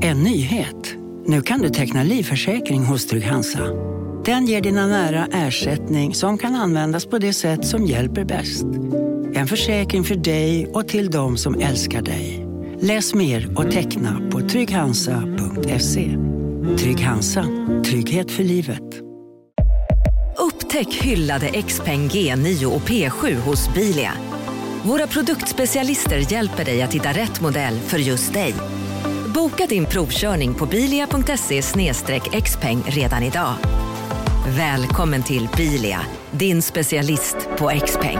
En nyhet. Nu kan du teckna livförsäkring hos Trygg Hansa. Den ger dina nära ersättning som kan användas på det sätt som hjälper bäst. En försäkring för dig och till de som älskar dig. Läs mer och teckna på trygghansa.se. Trygg Hansa. Trygghet för livet. Upptäck hyllade XPeng G9 och P7 hos Bilia. Våra produktspecialister hjälper dig att hitta rätt modell för just dig. Boka din provkörning på bilia.se/xpeng redan idag. Välkommen till Bilia, din specialist på XPeng.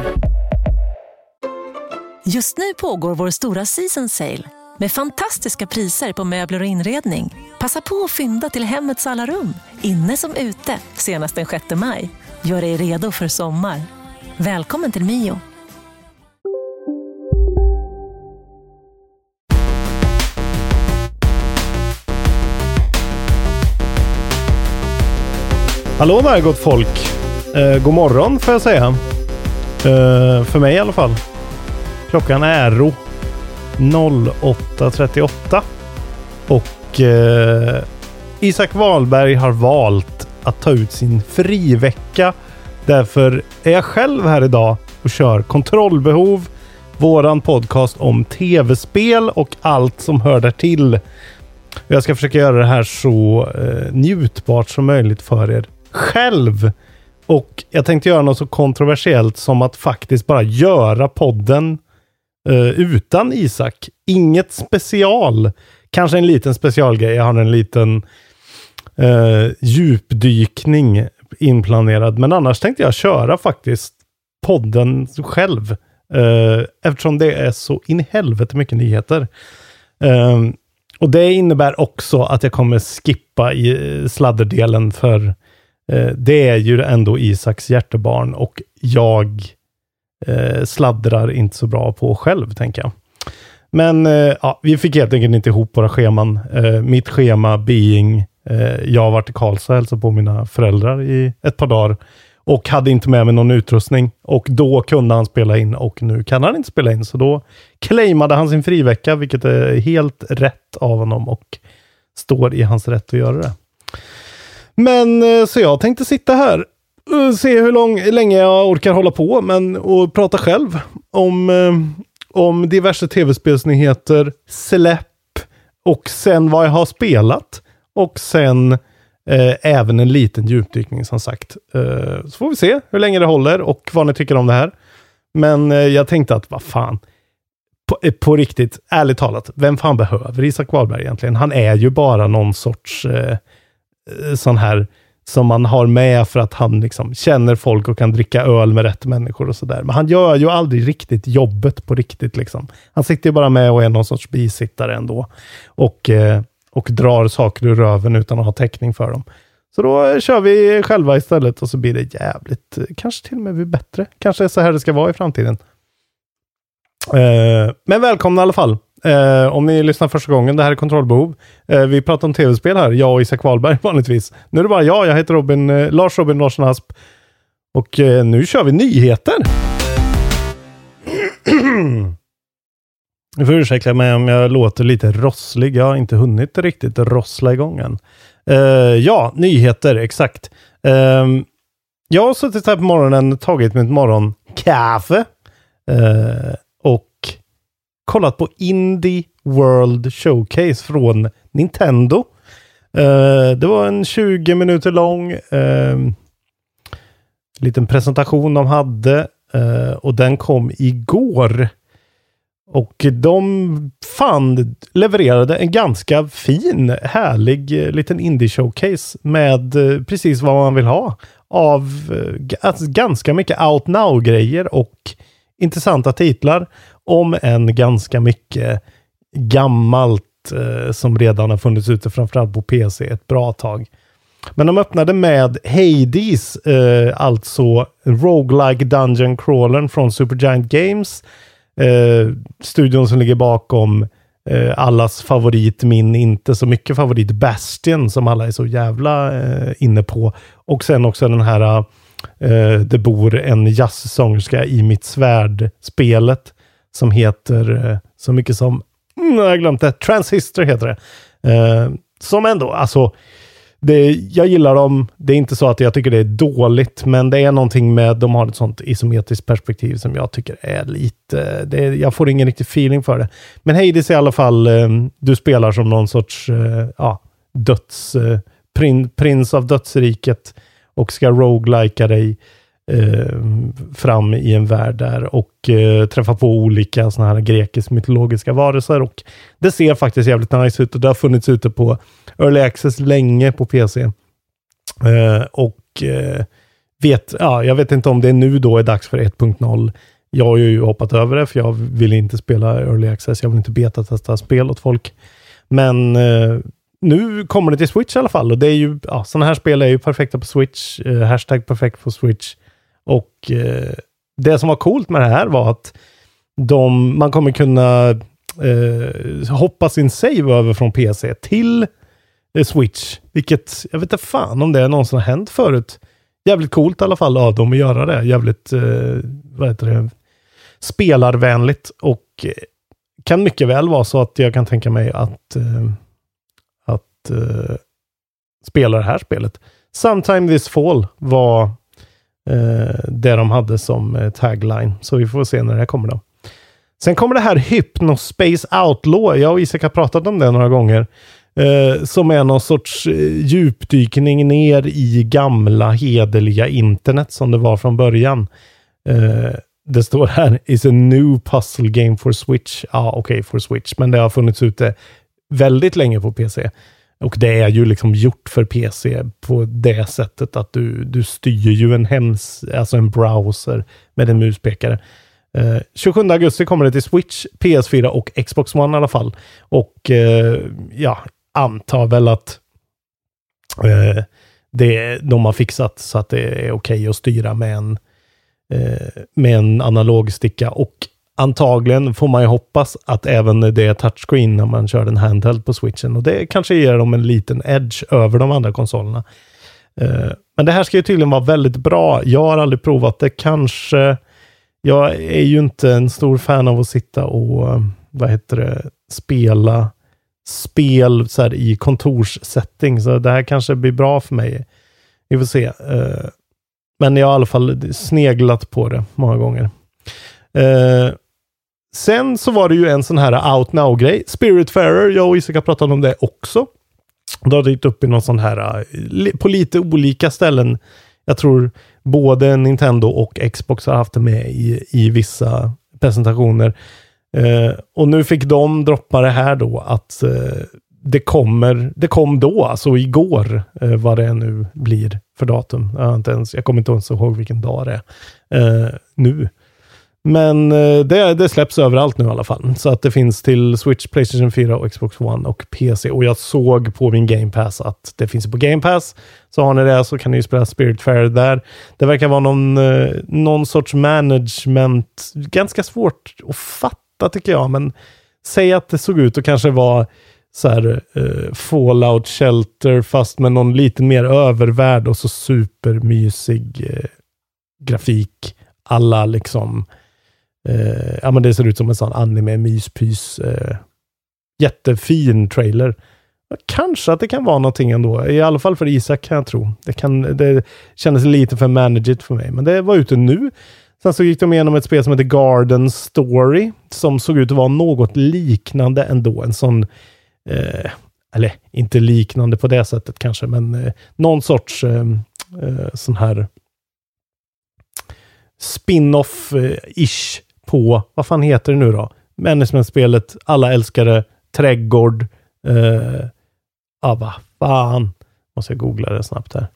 Just nu pågår vår stora season sale med fantastiska priser på möbler och inredning. Passa på att fynda till hemmets alla rum, inne som ute, senast den 6 maj. Gör dig redo för sommar. Välkommen till Mio. Hallå där gott folk. God morgon får jag säga. För mig i alla fall. Klockan är 08:38 och Isak Wahlberg har valt att ta ut sin frivecka. Därför är jag själv här idag och kör Kontrollbehov, våran podcast om tv-spel och allt som hör där till. Jag ska försöka göra det här så njutbart som möjligt för er själv. Och jag tänkte göra något så kontroversiellt som att faktiskt bara göra podden utan Isak. Inget special. Kanske en liten specialgrej. Jag har en liten djupdykning inplanerad. Men annars tänkte jag köra faktiskt podden själv. Eftersom det är så in i helvete mycket nyheter. Och det innebär också att jag kommer skippa i sladderdelen för det är ju ändå Isaks hjärtebarn och jag sladdrar inte så bra på själv, tänker jag. Men ja, vi fick helt enkelt inte ihop våra scheman. Mitt schema being jag har varit i Karlstad och hälsat på mina föräldrar i ett par dagar och hade inte med mig någon utrustning och då kunde han spela in och nu kan han inte spela in, så då claimade han sin frivecka, vilket är helt rätt av honom och står i hans rätt att göra det. Men så jag tänkte sitta här och se hur länge jag orkar hålla på och prata själv om diverse tv-spelsnyheter, släpp och sen vad jag har spelat och sen även en liten djupdykning som sagt. Så får vi se hur länge det håller och vad ni tycker om det här. Men jag tänkte att vad fan, på riktigt, ärligt talat, vem fan behöver Isak Wahlberg egentligen? Han är ju bara någon sorts sån här som man har med för att han liksom känner folk och kan dricka öl med rätt människor och sådär. Men han gör ju aldrig riktigt jobbet på riktigt liksom. Han sitter ju bara med och är någon sorts bisittare ändå. Och drar saker ur röven utan att ha täckning för dem. Så då kör vi själva istället och så blir det jävligt, kanske till och med blir bättre. Kanske är så här det ska vara i framtiden. Men välkomna i alla fall. Om ni lyssnar första gången, det här är Kontrollbehov. Vi pratar om tv-spel här, jag och Isak Wahlberg vanligtvis. Nu är det bara jag heter Lars Robin Larsson Asp. Och nu kör vi nyheter. Jag får ursäkta mig om jag låter lite rosslig. Jag har inte hunnit riktigt rossla igång än. Ja, nyheter, exakt. Jag har suttit här på morgonen, tagit mitt morgonkaffe och kollat på Indie World Showcase från Nintendo. Det var en 20 minuter lång liten presentation de hade och den kom igår. Och de levererade en ganska fin, härlig liten indie-showcase med precis vad man vill ha. Av ganska mycket out now-grejer och intressanta titlar. Om en ganska mycket gammalt som redan har funnits ute framförallt på PC ett bra tag. Men de öppnade med Hades, alltså roguelike dungeon crawlern från Supergiant Games. Studion som ligger bakom allas favorit, min inte så mycket favorit Bastion som alla är så jävla inne på. Och sen också den här det bor en jazzsångerska i mitt svärd-spelet som heter så mycket som jag har glömt det. Transistor heter det. Som ändå, alltså jag gillar dem. Det är inte så att jag tycker det är dåligt, men det är någonting med, de har ett sånt isometriskt perspektiv som jag tycker är lite, jag får ingen riktig feeling för det. Men Hades i alla fall, du spelar som någon sorts prins av dödsriket och ska roguelika dig fram i en värld där och träffa på olika såna här grekisk mytologiska varelser, och det ser faktiskt jävligt nice ut, och det har funnits ute på Early Access länge på PC. Jag vet inte om det nu då är dags för 1.0. Jag har ju hoppat över det, för jag vill inte spela Early Access, jag vill inte beta-testa spel åt folk. Men nu kommer det till Switch i alla fall, och det är ju, sådana här spel är ju perfekta på Switch, hashtag perfekt på Switch, och det som var coolt med det här var att man kommer kunna hoppa sin save över från PC till Switch, vilket jag vet inte fan om det är någonsin har hänt förut. Jävligt coolt i alla fall av dem att göra det, jävligt spelarvänligt, och kan mycket väl vara så att jag kan tänka mig att spela det här spelet. Sometime this fall var det de hade som tagline. Så vi får se när det här kommer då. Sen kommer det här Hypnospace Outlaw. Jag och Isak har pratat om det några gånger. Som är någon sorts djupdykning ner i gamla hederliga internet som det var från början. Det står här, is a new puzzle game for Switch. Okej, for Switch. Men det har funnits ute väldigt länge på PC. Och det är ju liksom gjort för PC på det sättet att du styr ju en browser med en muspekare. 27 augusti kommer det till Switch, PS4 och Xbox One i alla fall. Och antar väl att de har fixat så att det är okej att styra med en analog sticka, och antagligen får man ju hoppas att även det är touchscreen när man kör den handheld på Switchen, och det kanske ger dem en liten edge över de andra konsolerna. Men det här ska ju tydligen vara väldigt bra. Jag har aldrig provat det, kanske. Jag är ju inte en stor fan av att sitta och spela spel så här i kontorssetting, så det här kanske blir bra för mig. Vi får se. Men jag har i alla fall sneglat på det många gånger. Sen så var det ju en sån här Out Now-grej. Spiritfarer, jag och Isak har pratat om det också. Det har dykt upp i någon sån här på lite olika ställen. Jag tror både Nintendo och Xbox har haft det med i vissa presentationer. Och nu fick de droppa det här då, att det kom då, alltså igår, vad det nu blir för datum. Jag kommer inte ens ihåg vilken dag det är nu. Men det släpps överallt nu i alla fall. Så att det finns till Switch, PlayStation 4 och Xbox One och PC. Och jag såg på min Game Pass att det finns på Game Pass. Så har ni det så kan ni ju spela Spiritfarer där. Det verkar vara någon sorts management. Ganska svårt att fatta tycker jag. Men säg att det såg ut och kanske var så här Fallout Shelter fast med någon lite mer övervärld och så supermysig grafik. Alla liksom men det ser ut som en sån anime myspys jättefin trailer. Kanske att det kan vara någonting ändå. I alla fall för Isak kan jag tro. Det kändes lite för managed för mig. Men det var ute nu. Sen så gick de igenom ett spel som heter Garden Story. Som såg ut att vara något liknande ändå. En sån eller inte liknande på det sättet kanske. Men någon sorts sån här spin-off-ish på, vad fan heter det nu då? Managementspelet, alla älskare, trädgård, vad fan? Måste jag googla det snabbt här.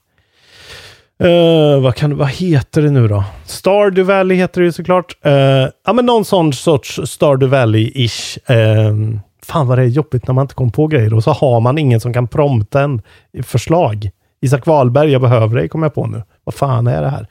Vad heter det nu då? Stardew Valley heter det ju såklart. Men någon sån sorts Stardew Valley-ish. Fan vad det är jobbigt när man inte kommer på grejer och så har man ingen som kan prompta en förslag. Isak Wahlberg, jag behöver dig, kommer jag på nu. Vad fan är det här?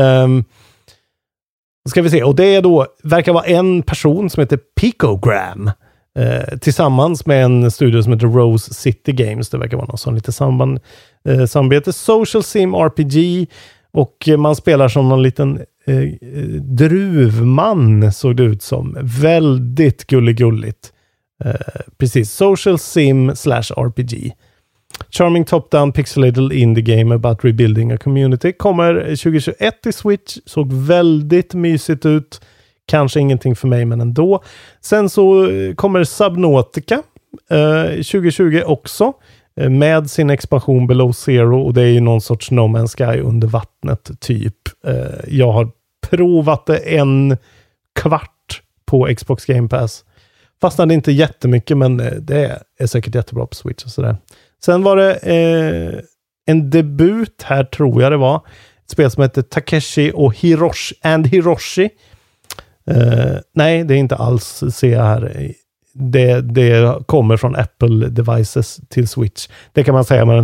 Ska vi se. Och det är då, verkar vara en person som heter Picogram. Tillsammans med en studio som heter Rose City Games. Det verkar vara någon sån lite samarbete. Social Sim RPG. Och man spelar som någon liten druvman, såg det ut som. Väldigt gulligt. Precis, social sim / RPG. Charming top-down pixelated indie game about rebuilding a community. Kommer 2021 i Switch. Såg väldigt mysigt ut. Kanske ingenting för mig, men ändå. Sen så kommer Subnautica 2020 också. Med sin expansion Below Zero. Och det är ju någon sorts No Man's Sky under vattnet typ. Jag har provat det 1 kvart på Xbox Game Pass. Fastnade inte jättemycket, men det är säkert jättebra på Switch och sådär. Sen var det en debut här, tror jag det var. Ett spel som heter Takeshi och Hiroshi. Nej, det är inte alls, ser jag här. Det kommer från Apple Devices till Switch. Det kan man säga med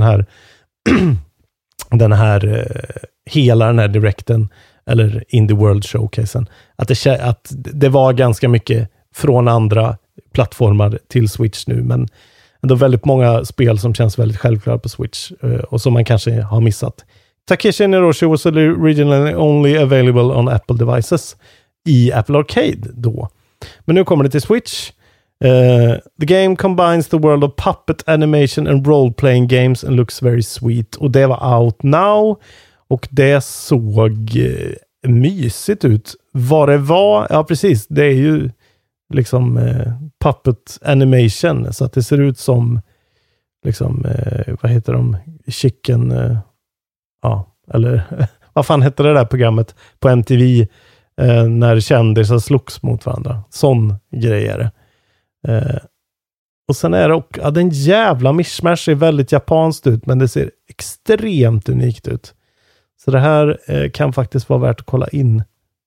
hela den här direkten, eller Indie World Showcasen. Att det var ganska mycket från andra plattformar till Switch nu, men ändå väldigt många spel som känns väldigt självklara på Switch och som man kanske har missat. Takeshi and Hiroshi was originally only available on Apple devices i Apple Arcade då. Men nu kommer det till Switch. The game combines the world of puppet animation and role-playing games and looks very sweet. Och det var out now och det såg mysigt ut. Vad det var, ja precis, det är ju liksom puppet animation, så att det ser ut som liksom, vad heter de? Chicken, ja, eller vad fan hette det där programmet på MTV när kändisar slogs mot varandra. Sån grej är det. Och sen är det också, ja, den jävla mishmash ser väldigt japanskt ut, men det ser extremt unikt ut. Så det här kan faktiskt vara värt att kolla in.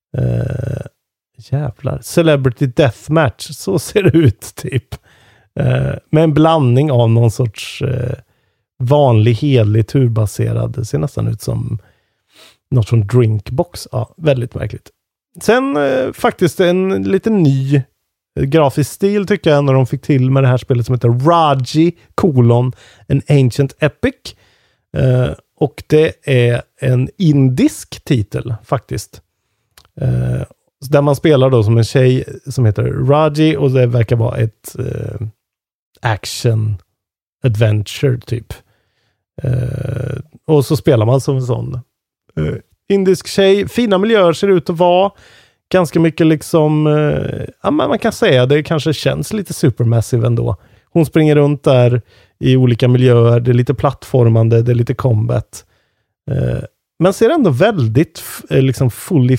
Jävlar. Celebrity Deathmatch, så ser det ut typ. Med en blandning av någon sorts vanlig, helig, turbaserad. Det ser nästan ut som något från Drinkbox. Ja, väldigt märkligt. Sen faktiskt en lite ny grafisk stil tycker jag när de fick till med det här spelet som heter Raji: An Ancient Epic. Och det är en indisk titel faktiskt. Där man spelar då som en tjej som heter Raji och det verkar vara ett action adventure typ. Och så spelar man som en sån indisk tjej. Fina miljöer ser ut att vara. Ganska mycket liksom, ja, man kan säga det kanske känns lite supermassive ändå. Hon springer runt där i olika miljöer. Det är lite plattformande, det är lite combat. Men ser ändå väldigt liksom fully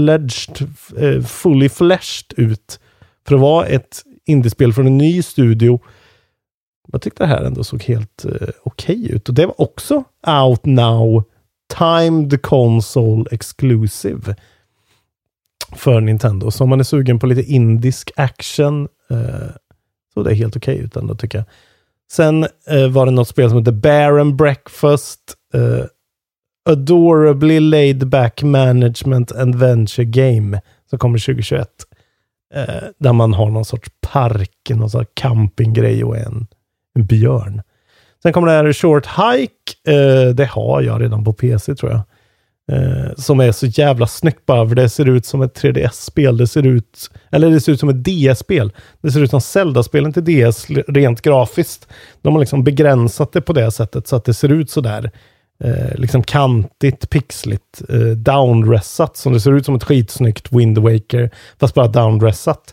fleshed ut. För att vara ett indiespel från en ny studio. Jag tyckte det här ändå såg helt okej ut. Och det var också out now, timed console exclusive för Nintendo. Så om man är sugen på lite indisk action så det är helt okej ut ändå tycker jag. Sen var det något spel som heter Bear and Breakfast. Adorably laid back management adventure game som kommer 2021. Där man har någon sorts park, någon sorts campinggrej och en björn. Sen kommer det här Short Hike. Det har jag redan på PC tror jag. Som är så jävla snyggt bara, för det ser ut som ett 3DS-spel. Det ser ut som ett DS-spel. Det ser ut som Zelda-spelen till DS rent grafiskt. De har liksom begränsat det på det sättet så att det ser ut så där. Liksom kantigt, pixligt, downressat, som det ser ut som ett skitsnyggt Wind Waker, fast bara downressat.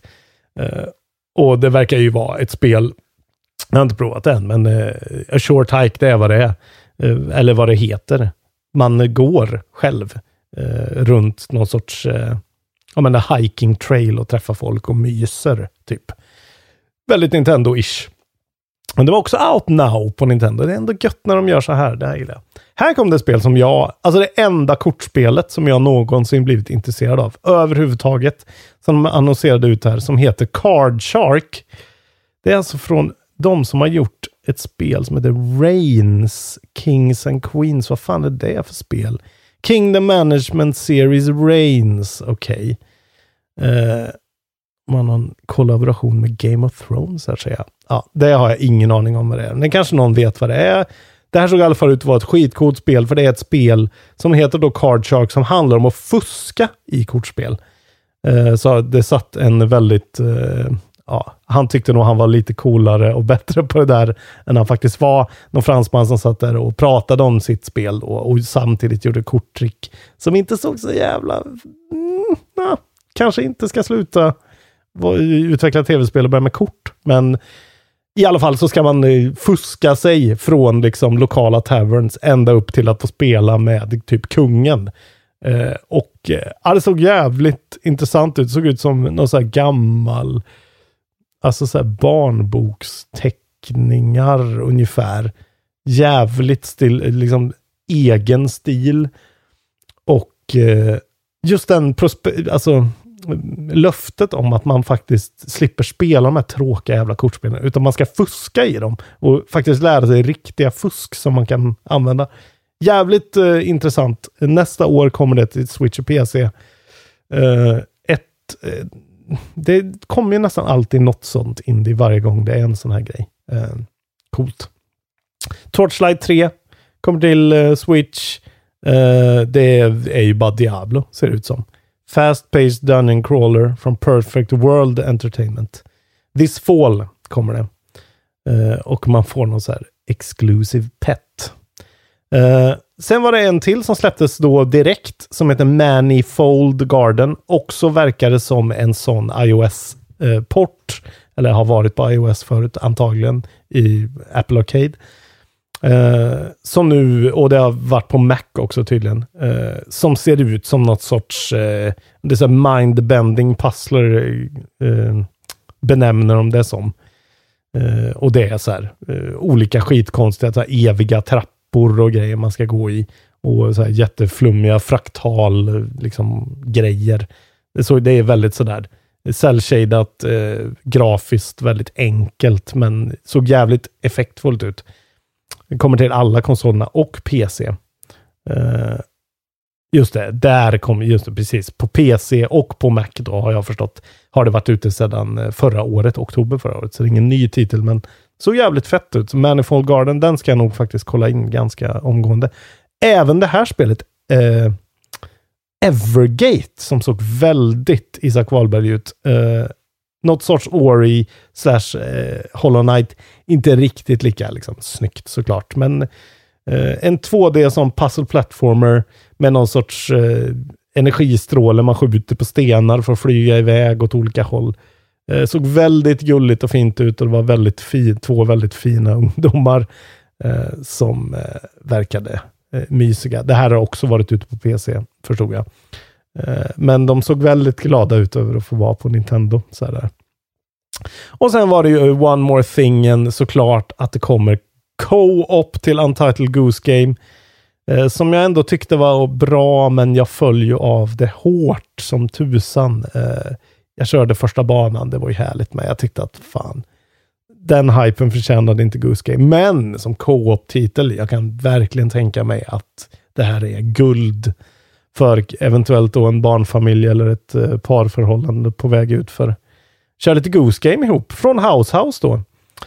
Och det verkar ju vara ett spel, jag har inte provat det än, men A Short Hike, det är vad det är. Eller vad det heter. Man går själv runt någon sorts hiking trail och träffar folk och myser, typ. Väldigt Nintendo-ish. Men det var också out now på Nintendo. Det är ändå gött när de gör så här. Det här gillar jag. Här kom det spel som det enda kortspelet som jag någonsin blivit intresserad av. Överhuvudtaget. Som de annonserade ut här. Som heter Card Shark. Det är alltså från de som har gjort ett spel som heter Reigns, Kings and Queens. Vad fan är det för spel? Kingdom Management Series Reigns. Okej. Man har en kollaboration med Game of Thrones här, säger jag. Ja, det har jag ingen aning om vad det är. Men kanske någon vet vad det är. Det här såg i alla fall ut att vara ett skitcoolt spel, för det är ett spel som heter då Card Shark, som handlar om att fuska i kortspel. Så det satt en väldigt han tyckte nog han var lite coolare och bättre på det där än han faktiskt var. Någon fransman som satt där och pratade om sitt spel och samtidigt gjorde korttrick som inte såg så jävla... kanske inte ska sluta utveckla tv-spel och börja med kort. Men i alla fall så ska man fuska sig från liksom lokala taverns ända upp till att få spela med typ kungen. Det såg jävligt intressant ut. Det såg ut som någon så här gammal, alltså så här barnboksteckningar ungefär. Jävligt liksom egen stil. Och just den löftet om att man faktiskt slipper spela de här tråkiga jävla kortspelen, utan man ska fuska i dem och faktiskt lära sig riktiga fusk som man kan använda. Jävligt intressant. Nästa år kommer det till Switch och PC. Det kommer ju nästan alltid något sånt indie varje gång det är en sån här grej. Coolt. Torchlight 3 kommer till Switch. Det är ju bara Diablo, ser det ut som. Fast-paced dungeon crawler from Perfect World Entertainment. This fall kommer det. Och man får någon så här exclusive pet. Sen var det en till som släpptes då direkt som heter Manifold Garden. Också verkar det som en sån iOS-port. Eller har varit på iOS förut antagligen i Apple Arcade. Som nu, och det har varit på Mac också tydligen, som ser ut som något sorts det är så här mind-bending puzzler benämner de det som. Och det är så här olika skitkonstiga så här, eviga trappor och grejer man ska gå i, och så här jätteflummiga fraktal liksom grejer. Så det är väldigt sådär cell-shadat, grafiskt väldigt enkelt, men såg jävligt effektfullt ut. Det kommer till alla konsolerna och PC. Just det, där kommer just det, precis. På PC och på Mac då har jag förstått. Har det varit ute sedan förra året, oktober förra året. Så det är ingen ny titel, men så jävligt fett ut. Manifold Garden, den ska jag nog faktiskt kolla in ganska omgående. Även det här spelet, Evergate, som såg väldigt Isak Wahlberg ut. Något sorts Ori / Hollow Knight. Inte riktigt lika liksom snyggt såklart. Men en 2D som puzzle platformer med någon sorts energistråle man skjuter på stenar för att flyga iväg åt olika håll. Såg väldigt gulligt och fint ut, och det var väldigt två väldigt fina ungdomar som verkade mysiga. Det här har också varit ute på PC, förstod jag. Men de såg väldigt glada ut över att få vara på Nintendo. Så där. Och sen var det ju one more thing, såklart att det kommer co-op till Untitled Goose Game. Som jag ändå tyckte var bra, men jag följer av det hårt som tusan. Jag körde första banan, det var ju härligt, men jag tyckte att fan, den hypen förtjänade inte Goose Game. Men som co-op-titel, jag kan verkligen tänka mig att det här är guld för eventuellt då en barnfamilj eller ett parförhållande på väg ut för kör lite Goose Game ihop från House då.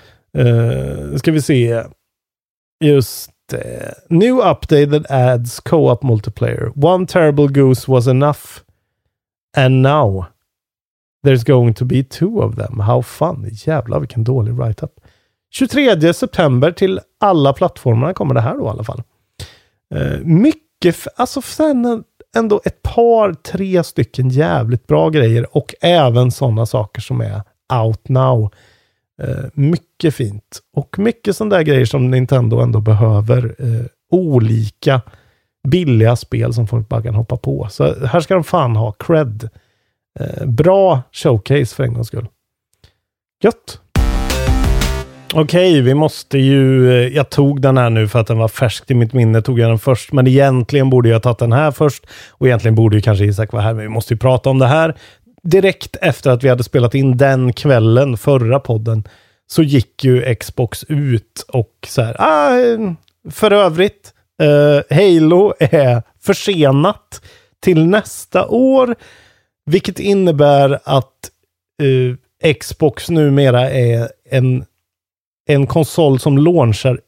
Ska vi se. Just new updated adds co-op multiplayer. One terrible goose was enough. And now there's going to be 2 of them. How fun. Jävlar vilken dålig write-up. 23 september till alla plattformarna kommer det här då i alla fall. Mycket, alltså sen ändå ett par, 3 stycken jävligt bra grejer, och även sådana saker som är out now. Mycket fint. Och mycket sådana där grejer som Nintendo ändå behöver. Olika billiga spel som folk bara kan hoppa på. Så här ska de fan ha cred. Bra showcase för en gångs skull. Gött. Okej, vi måste ju... Jag tog den här nu för att den var färsk i mitt minne. Tog jag den först. Men egentligen borde jag tagit den här först. Och egentligen borde ju kanske Isak vara här. Men vi måste ju prata om det här. Direkt efter att vi hade spelat in den kvällen, förra podden, så gick ju Xbox ut och så här... för övrigt, Halo är försenat till nästa år. Vilket innebär att Xbox numera är en konsol som launchar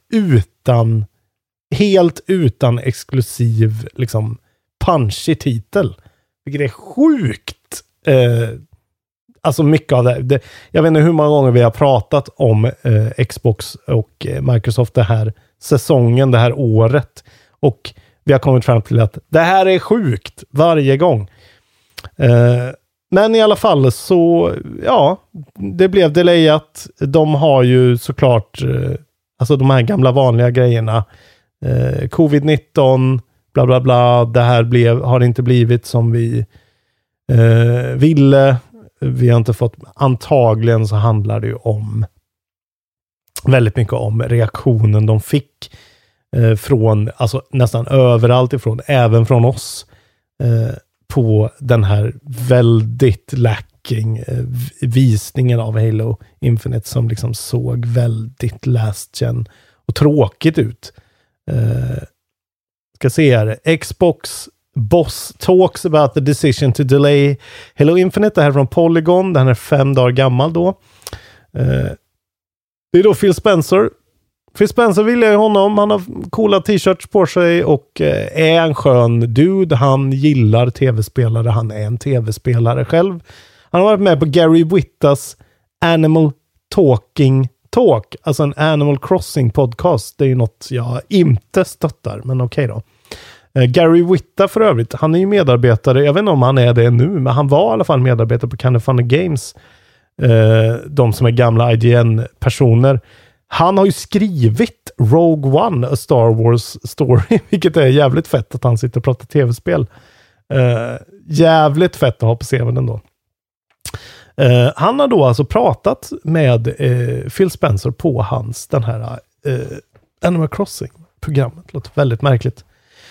helt utan exklusiv liksom punchy titel. Vilket är sjukt alltså mycket av det. Jag vet inte hur många gånger vi har pratat om Xbox och Microsoft det här säsongen, det här året. Och vi har kommit fram till att det här är sjukt varje gång. Men i alla fall så, ja, det blev delayat. De har ju såklart, alltså de här gamla vanliga grejerna. Covid-19, bla bla bla. Det här har inte blivit som vi ville. Vi har inte fått, antagligen så handlar det ju om väldigt mycket om reaktionen de fick från, alltså nästan överallt ifrån, även från oss, på den här väldigt lacking visningen av Halo Infinite som liksom såg väldigt last gen och tråkigt ut. Ska se här. Xbox boss talks about the decision to delay Halo Infinite. Det här är från Polygon. Den är 5 dagar gammal då. Det är då Phil Spencer. Phil Spencer vill jag honom. Han har coola t-shirts på sig och är en skön dude. Han gillar tv-spelare. Han är en tv-spelare själv. Han har varit med på Gary Whittas Animal Talking Talk. Alltså en Animal Crossing podcast. Det är ju något jag inte stöttar. Men okej då. Gary Whitta för övrigt. Han är ju medarbetare. Jag vet inte om han är det nu. Men han var i alla fall medarbetare på Kind of Funny Games. De som är gamla IGN-personer. Han har ju skrivit Rogue One, A Star Wars Story, vilket är jävligt fett att han sitter och pratar tv-spel. Jävligt fett att ha på CV:n ändå. Han har då alltså pratat med Phil Spencer på hans, den här Animal Crossing-programmet. Låter väldigt märkligt.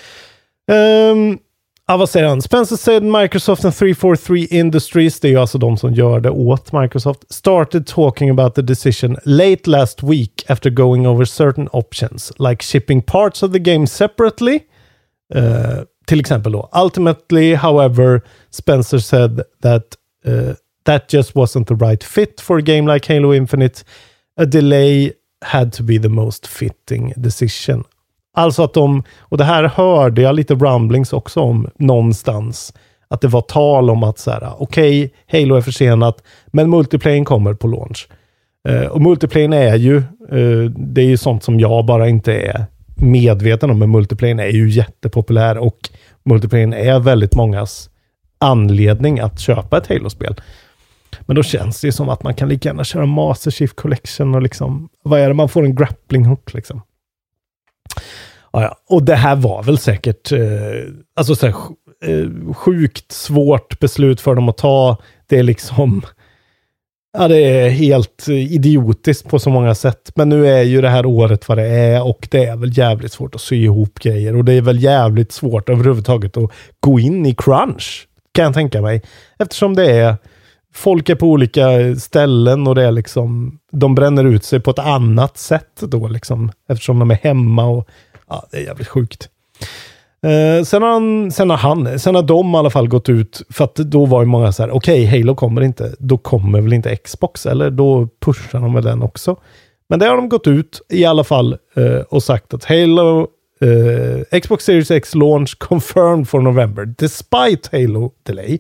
Vad säger han? Spencer said Microsoft and 343 Industries, det är ju alltså de som gör det åt Microsoft, started talking about the decision late last week after going over certain options, like shipping parts of the game separately. Till exempel då. Ultimately, however, Spencer said that just wasn't the right fit for a game like Halo Infinite. A delay had to be the most fitting decision. Alltså att och det här hörde jag lite rumblings också om någonstans, att det var tal om att så här, okej, Halo är försenat, men multiplayer kommer på launch. Och multiplayer är ju, det är ju sånt som jag bara inte är medveten om, men multiplayer är ju jättepopulär och multiplayer är väldigt mångas anledning att köpa ett Halo-spel. Men då känns det ju som att man kan lika gärna köra Master Chief Collection och liksom, vad är det, man får en grappling hook liksom. Ja. Och det här var väl säkert alltså så här, sjukt svårt beslut för dem att ta. Det är liksom, ja, det är helt idiotiskt på så många sätt. Men nu är ju det här året vad det är, och det är väl jävligt svårt att sy ihop grejer, och det är väl jävligt svårt överhuvudtaget att gå in i crunch, kan jag tänka mig, eftersom det är folk är på olika ställen och det är liksom, de bränner ut sig på ett annat sätt då liksom, eftersom de är hemma, och ja, det är jävligt sjukt. Sen har de i alla fall gått ut, för att då var ju många så här, okej, Halo kommer inte, då kommer väl inte Xbox, eller då pushar de med den också. Men det har de gått ut i alla fall och sagt att Halo Xbox Series X launch confirmed for November despite Halo delay.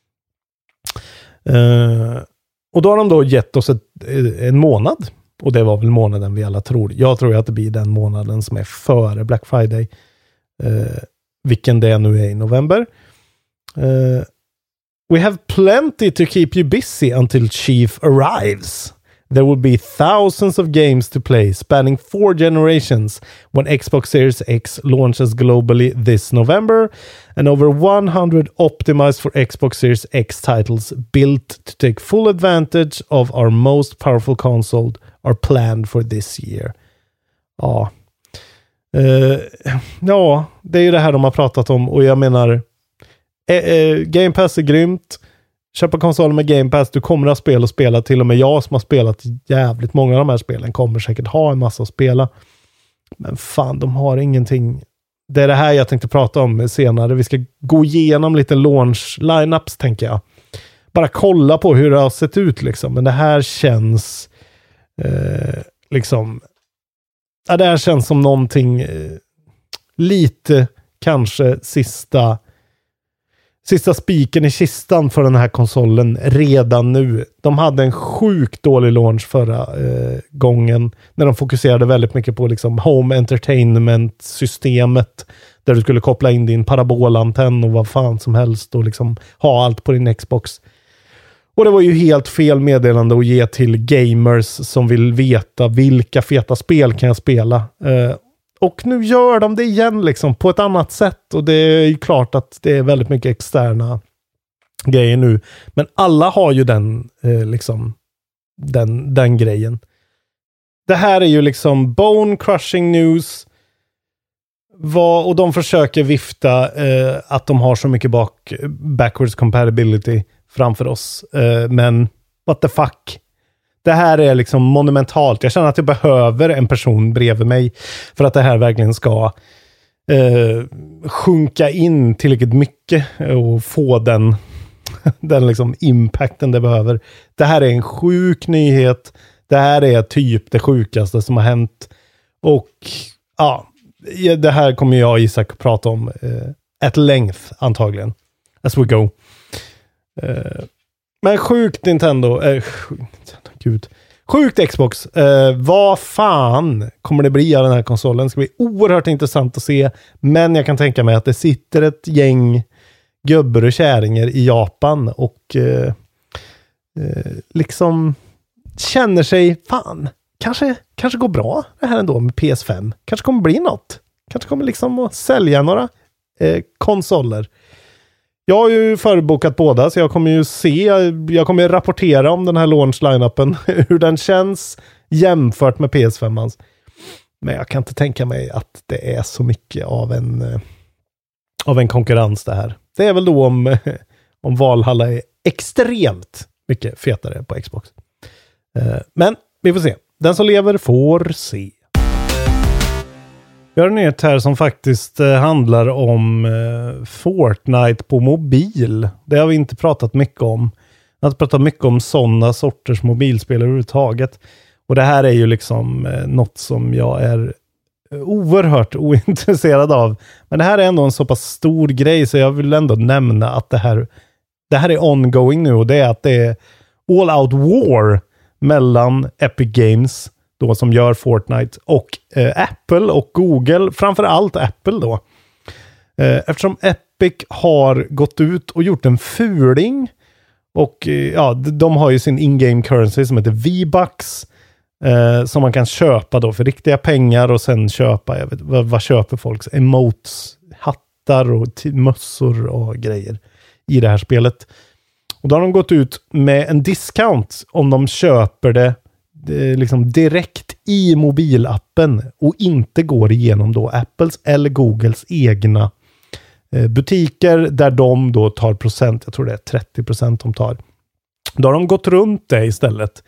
Och då har de då gett oss en månad, och det var väl månaden vi alla tror. Jag tror att det blir den månaden som är före Black Friday, vilken det nu är i november. We have plenty to keep you busy until Chief arrives. There will be thousands of games to play spanning 4 generations when Xbox Series X launches globally this November, and over 100 optimized for Xbox Series X titles built to take full advantage of our most powerful console are planned for this year. Ja. Ja, det är ju det här de har pratat om, och jag menar Game Pass är grymt. Köpa konsoler med Game Pass, du kommer att spela och spela. Till och med jag som har spelat jävligt många av de här spelen kommer säkert ha en massa att spela. Men fan, de har ingenting. Det är det här jag tänkte prata om senare. Vi ska gå igenom lite launch lineups, tänker jag. Bara kolla på hur det har sett ut liksom. Men det här känns liksom, ja, det här känns som någonting lite kanske sista sista spiken i kistan för den här konsolen redan nu. De hade en sjukt dålig launch förra gången när de fokuserade väldigt mycket på liksom home entertainment-systemet där du skulle koppla in din parabolantenn och vad fan som helst och liksom ha allt på din Xbox. Och det var ju helt fel meddelande att ge till gamers som vill veta vilka feta spel kan jag spela. Och nu gör de det igen liksom på ett annat sätt. Och det är ju klart att det är väldigt mycket externa grejer nu. Men alla har ju den den grejen. Det här är ju liksom bone crushing news. Och de försöker vifta att de har så mycket backwards compatibility framför oss. Men what the fuck? Det här är liksom monumentalt. Jag känner att jag behöver en person bredvid mig för att det här verkligen ska sjunka in tillräckligt mycket och få den liksom impacten det behöver. Det här är en sjuk nyhet. Det här är typ det sjukaste som har hänt. Och ja, det här kommer jag och Isak prata om at length antagligen. As we go. Men sjukt Nintendo. Gud. Sjukt Xbox. Vad fan kommer det bli av den här konsolen? Det ska bli oerhört intressant att se. Men jag kan tänka mig att det sitter ett gäng gubbar och kärringar i Japan och liksom känner sig fan. Kanske går bra det här ändå med PS5. Kanske kommer bli något. Kanske kommer liksom att sälja några konsoler. Jag har ju förbokat båda så jag kommer rapportera om den här launch-line-upen, hur den känns jämfört med PS5. Men jag kan inte tänka mig att det är så mycket av en konkurrens det här. Det är väl då om Valhalla är extremt mycket fetare på Xbox. Men vi får se. Den som lever får se. Vi har en nyhet här som faktiskt handlar om Fortnite på mobil. Det har vi inte pratat mycket om. Jag har inte pratat mycket om sådana sorters mobilspel överhuvudtaget. Och det här är ju liksom något som jag är oerhört ointresserad av. Men det här är ändå en så pass stor grej så jag vill ändå nämna att det här är ongoing nu. Och det är att det är all out war mellan Epic Games då som gör Fortnite och Apple och Google, framförallt Apple då. Eftersom Epic har gått ut och gjort en fuling och ja, de har ju sin in-game currency som heter V-Bucks som man kan köpa då för riktiga pengar och sen köpa, jag vet vad köper folks emotes, hattar och mössor och grejer i det här spelet. Och då har de gått ut med en discount om de köper det liksom direkt i mobilappen och inte går igenom då Apples eller Googles egna butiker där de då tar procent, jag tror det är 30% de tar. Då har de gått runt det istället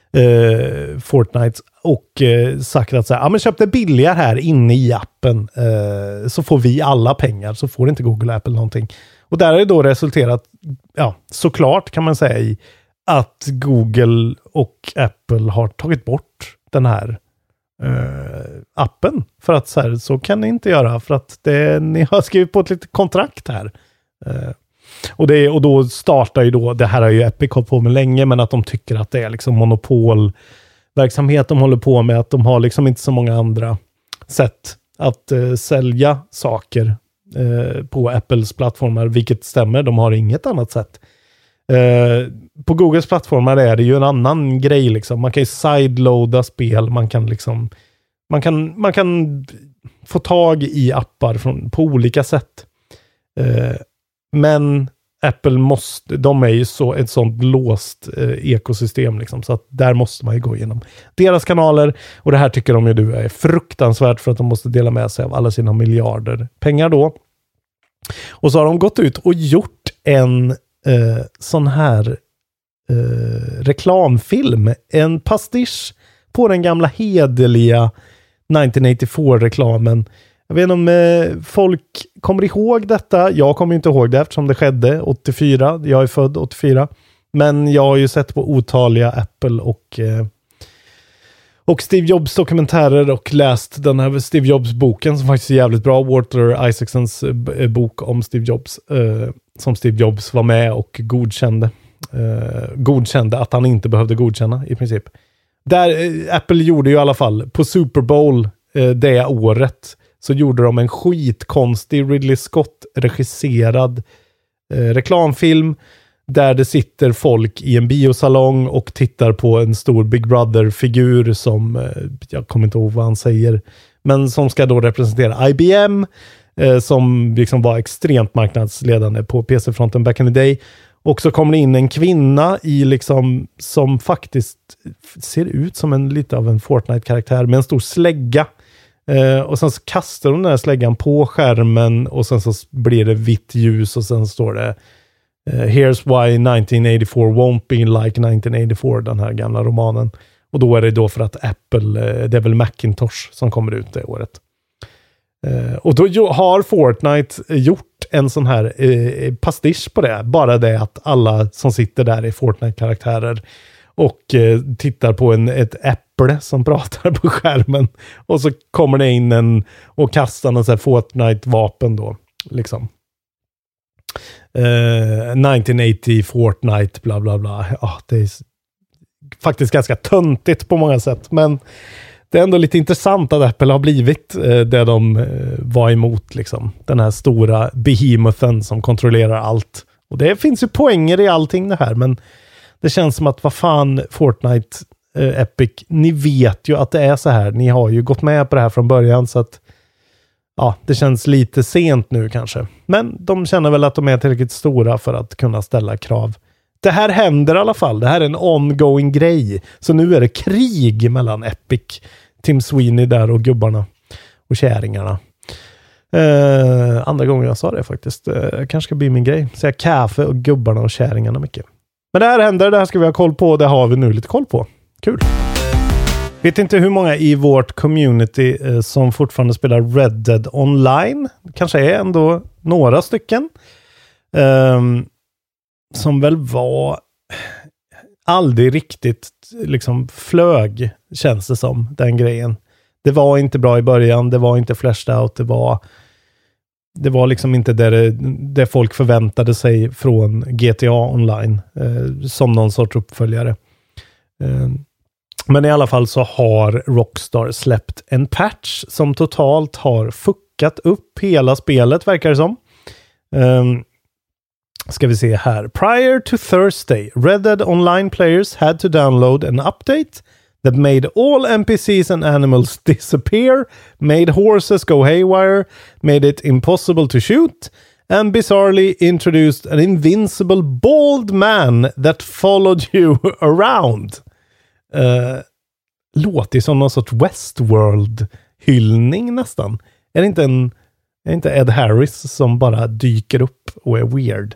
Fortnite och sagt att så här, ja men köp det billigare här inne i appen så får vi alla pengar, så får inte Google och Apple någonting. Och där är det då resulterat, ja såklart kan man säga i att Google och Apple har tagit bort den här appen. För att så kan ni inte göra. För att ni har skrivit på ett litet kontrakt här. Och då startar ju då, det här har ju Epic hållit på med länge, men att de tycker att det är liksom monopolverksamhet de håller på med. Att de har liksom inte så många andra sätt att sälja saker på Apples plattformar. Vilket stämmer, de har inget annat sätt. På Googles plattformar är det ju en annan grej liksom. Man kan ju sideloada spel, man kan liksom man kan få tag i appar på olika sätt. Men Apple de är ju ett sånt låst ekosystem liksom, så att där måste man ju gå igenom deras kanaler, och det här tycker de ju du är fruktansvärt för att de måste dela med sig av alla sina miljarder pengar då. Och så har de gått ut och gjort en sån här reklamfilm, en pastisch på den gamla hederliga 1984-reklamen. Jag vet inte om folk kommer ihåg detta. Jag kommer inte ihåg det eftersom det skedde 84. Jag är född 84. Men jag har ju sett på otaliga Apple och Steve Jobs dokumentärer och läst den här Steve Jobs-boken som faktiskt är jävligt bra. Walter Isaacsons bok om Steve Jobs. som Steve Jobs var med och godkände att han inte behövde godkänna i princip. Där Apple gjorde ju i alla fall på Super Bowl det året, så gjorde de en skitkonstig Ridley Scott regisserad reklamfilm där det sitter folk i en biosalong och tittar på en stor Big Brother-figur som, jag kommer inte ihåg vad han säger, men som ska då representera IBM, som liksom var extremt marknadsledande på PC-fronten back in the day. Och så kommer det in en kvinna i liksom, som faktiskt ser ut som lite av en Fortnite-karaktär med en stor slägga. Och sen så kastar hon den här släggan på skärmen och sen så blir det vitt ljus och sen står det Here's why 1984 won't be like 1984, den här gamla romanen. Och då är det då för att Apple, det är väl Macintosh som kommer ut det året. Och då har Fortnite gjort en sån här pastisch på det. Bara det att alla som sitter där är Fortnite-karaktärer och tittar på ett äpple som pratar på skärmen. Och så kommer det in en och kastar en sån här Fortnite-vapen då. Liksom. 1980 Fortnite, bla bla bla. Ja, det är faktiskt ganska töntigt på många sätt. Men det är ändå lite intressant att Apple har blivit det de var emot. Liksom. Den här stora behemoten som kontrollerar allt. Och det finns ju poänger i allting det här. Men det känns som att vad fan Fortnite, Epic, ni vet ju att det är så här. Ni har ju gått med på det här från början, så att ja, det känns lite sent nu kanske. Men de känner väl att de är tillräckligt stora för att kunna ställa krav. Det här händer i alla fall. Det här är en ongoing grej. Så nu är det krig mellan Epic, Tim Sweeney där och gubbarna och käringarna. Andra gången jag sa det faktiskt. Kanske ska bli min grej. Säga kaffe och gubbarna och käringarna mycket. Men det här händer. Det här ska vi ha koll på. Och det har vi nu lite koll på. Kul. Vet inte hur många i vårt community som fortfarande spelar Red Dead Online. Kanske är ändå några stycken. Som väl var aldrig riktigt liksom flög, känns det som, den grejen. Det var inte bra i början, det var inte flashed out, det var liksom inte det folk förväntade sig från GTA Online som någon sorts uppföljare. Men i alla fall så har Rockstar släppt en patch som totalt har fuckat upp hela spelet, verkar det som. Ska vi se här. Prior to Thursday, Red Dead Online players had to download an update that made all NPCs and animals disappear, made horses go haywire, made it impossible to shoot, and bizarrely introduced an invincible bald man that followed you around. Låter som någon sorts Westworld-hyllning nästan. Är det inte Ed Harris som bara dyker upp och är weird?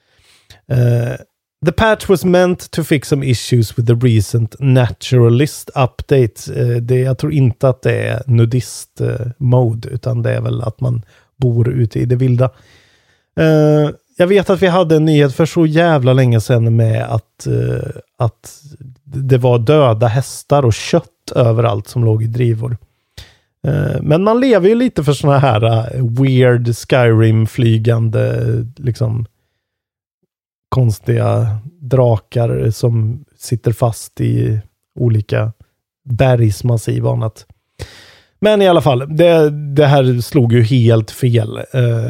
The patch was meant to fix some issues with the recent naturalist update. Jag tror inte att det är nudist mode, utan det är väl att man bor ute i det vilda. Jag vet att vi hade en nyhet för så jävla länge sedan med att det var döda hästar och kött överallt som låg i drivor. Men man lever ju lite för såna här weird Skyrim-flygande liksom konstiga drakar som sitter fast i olika bergsmassiv och annat. Men i alla fall, det här slog ju helt fel.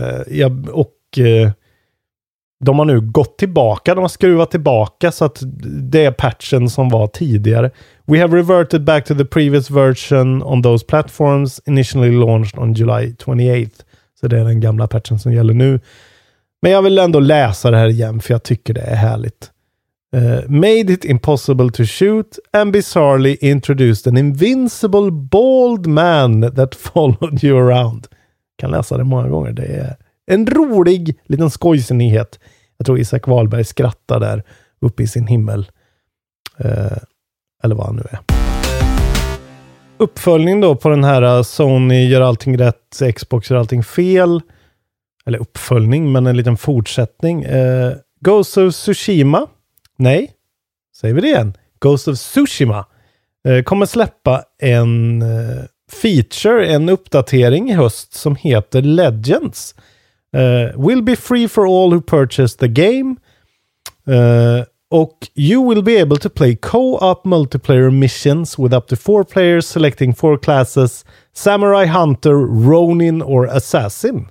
De har nu gått tillbaka, de har skruvat tillbaka så att det är patchen som var tidigare. We have reverted back to the previous version on those platforms initially launched on July 28th. Så det är den gamla patchen som gäller nu. Men jag vill ändå läsa det här igen för jag tycker det är härligt. Made it impossible to shoot and bizarrely introduced an invincible bald man that followed you around. Kan läsa det många gånger. Det är en rolig liten skojsig nyhet. Jag tror Isak Wahlberg skrattar där uppe i sin himmel. Eller vad han nu är. Uppföljning då på den här Sony gör allting rätt, Xbox gör allting fel. Eller uppföljning, men en liten fortsättning. Ghost of Tsushima. Nej, säger vi det igen. Ghost of Tsushima kommer släppa en feature, en uppdatering i höst som heter Legends. Will be free for all who purchase the game. Och you will be able to play co-op multiplayer missions with up to 4 players selecting 4 classes: Samurai, Hunter, Ronin or Assassin.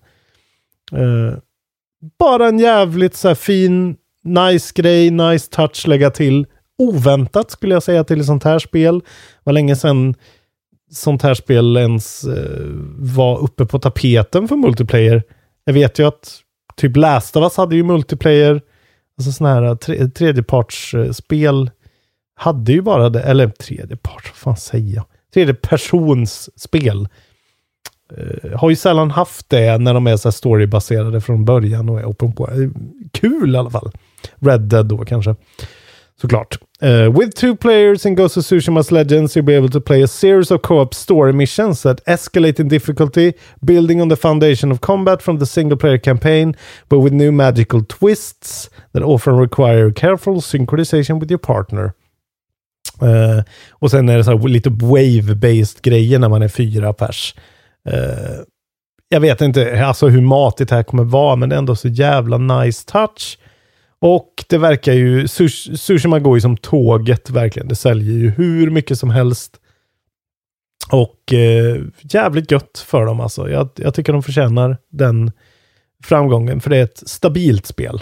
Bara en jävligt så här fin, nice grej, nice touch lägga till. Oväntat skulle jag säga till ett sånt här spel. Var länge sedan sånt här spel ens var uppe på tapeten för multiplayer. Jag vet ju att typ Last of Us hade ju multiplayer. Alltså såna här tredjepartsspel hade ju bara det. Eller tredjepart, vad fan säger jag? Tredjepersonsspel. Har ju sällan haft det när de är så här storybaserade från början och är open på. Kul i alla fall. Red Dead då kanske. Såklart. With 2 players in Ghost of Tsushima's Legends, you'll be able to play a series of co-op story missions that escalate in difficulty, building on the foundation of combat from the single-player campaign, but with new magical twists that often require careful synchronization with your partner. Och sen är det så här lite wave-based grejer när man är 4 pers. Jag vet inte alltså hur matigt det här kommer vara, men det är ändå så jävla nice touch. Och det verkar ju, Tsushima går ju som tåget verkligen. Det säljer ju hur mycket som helst. Och jävligt gött för dem alltså. Jag tycker de förtjänar den framgången, för det är ett stabilt spel.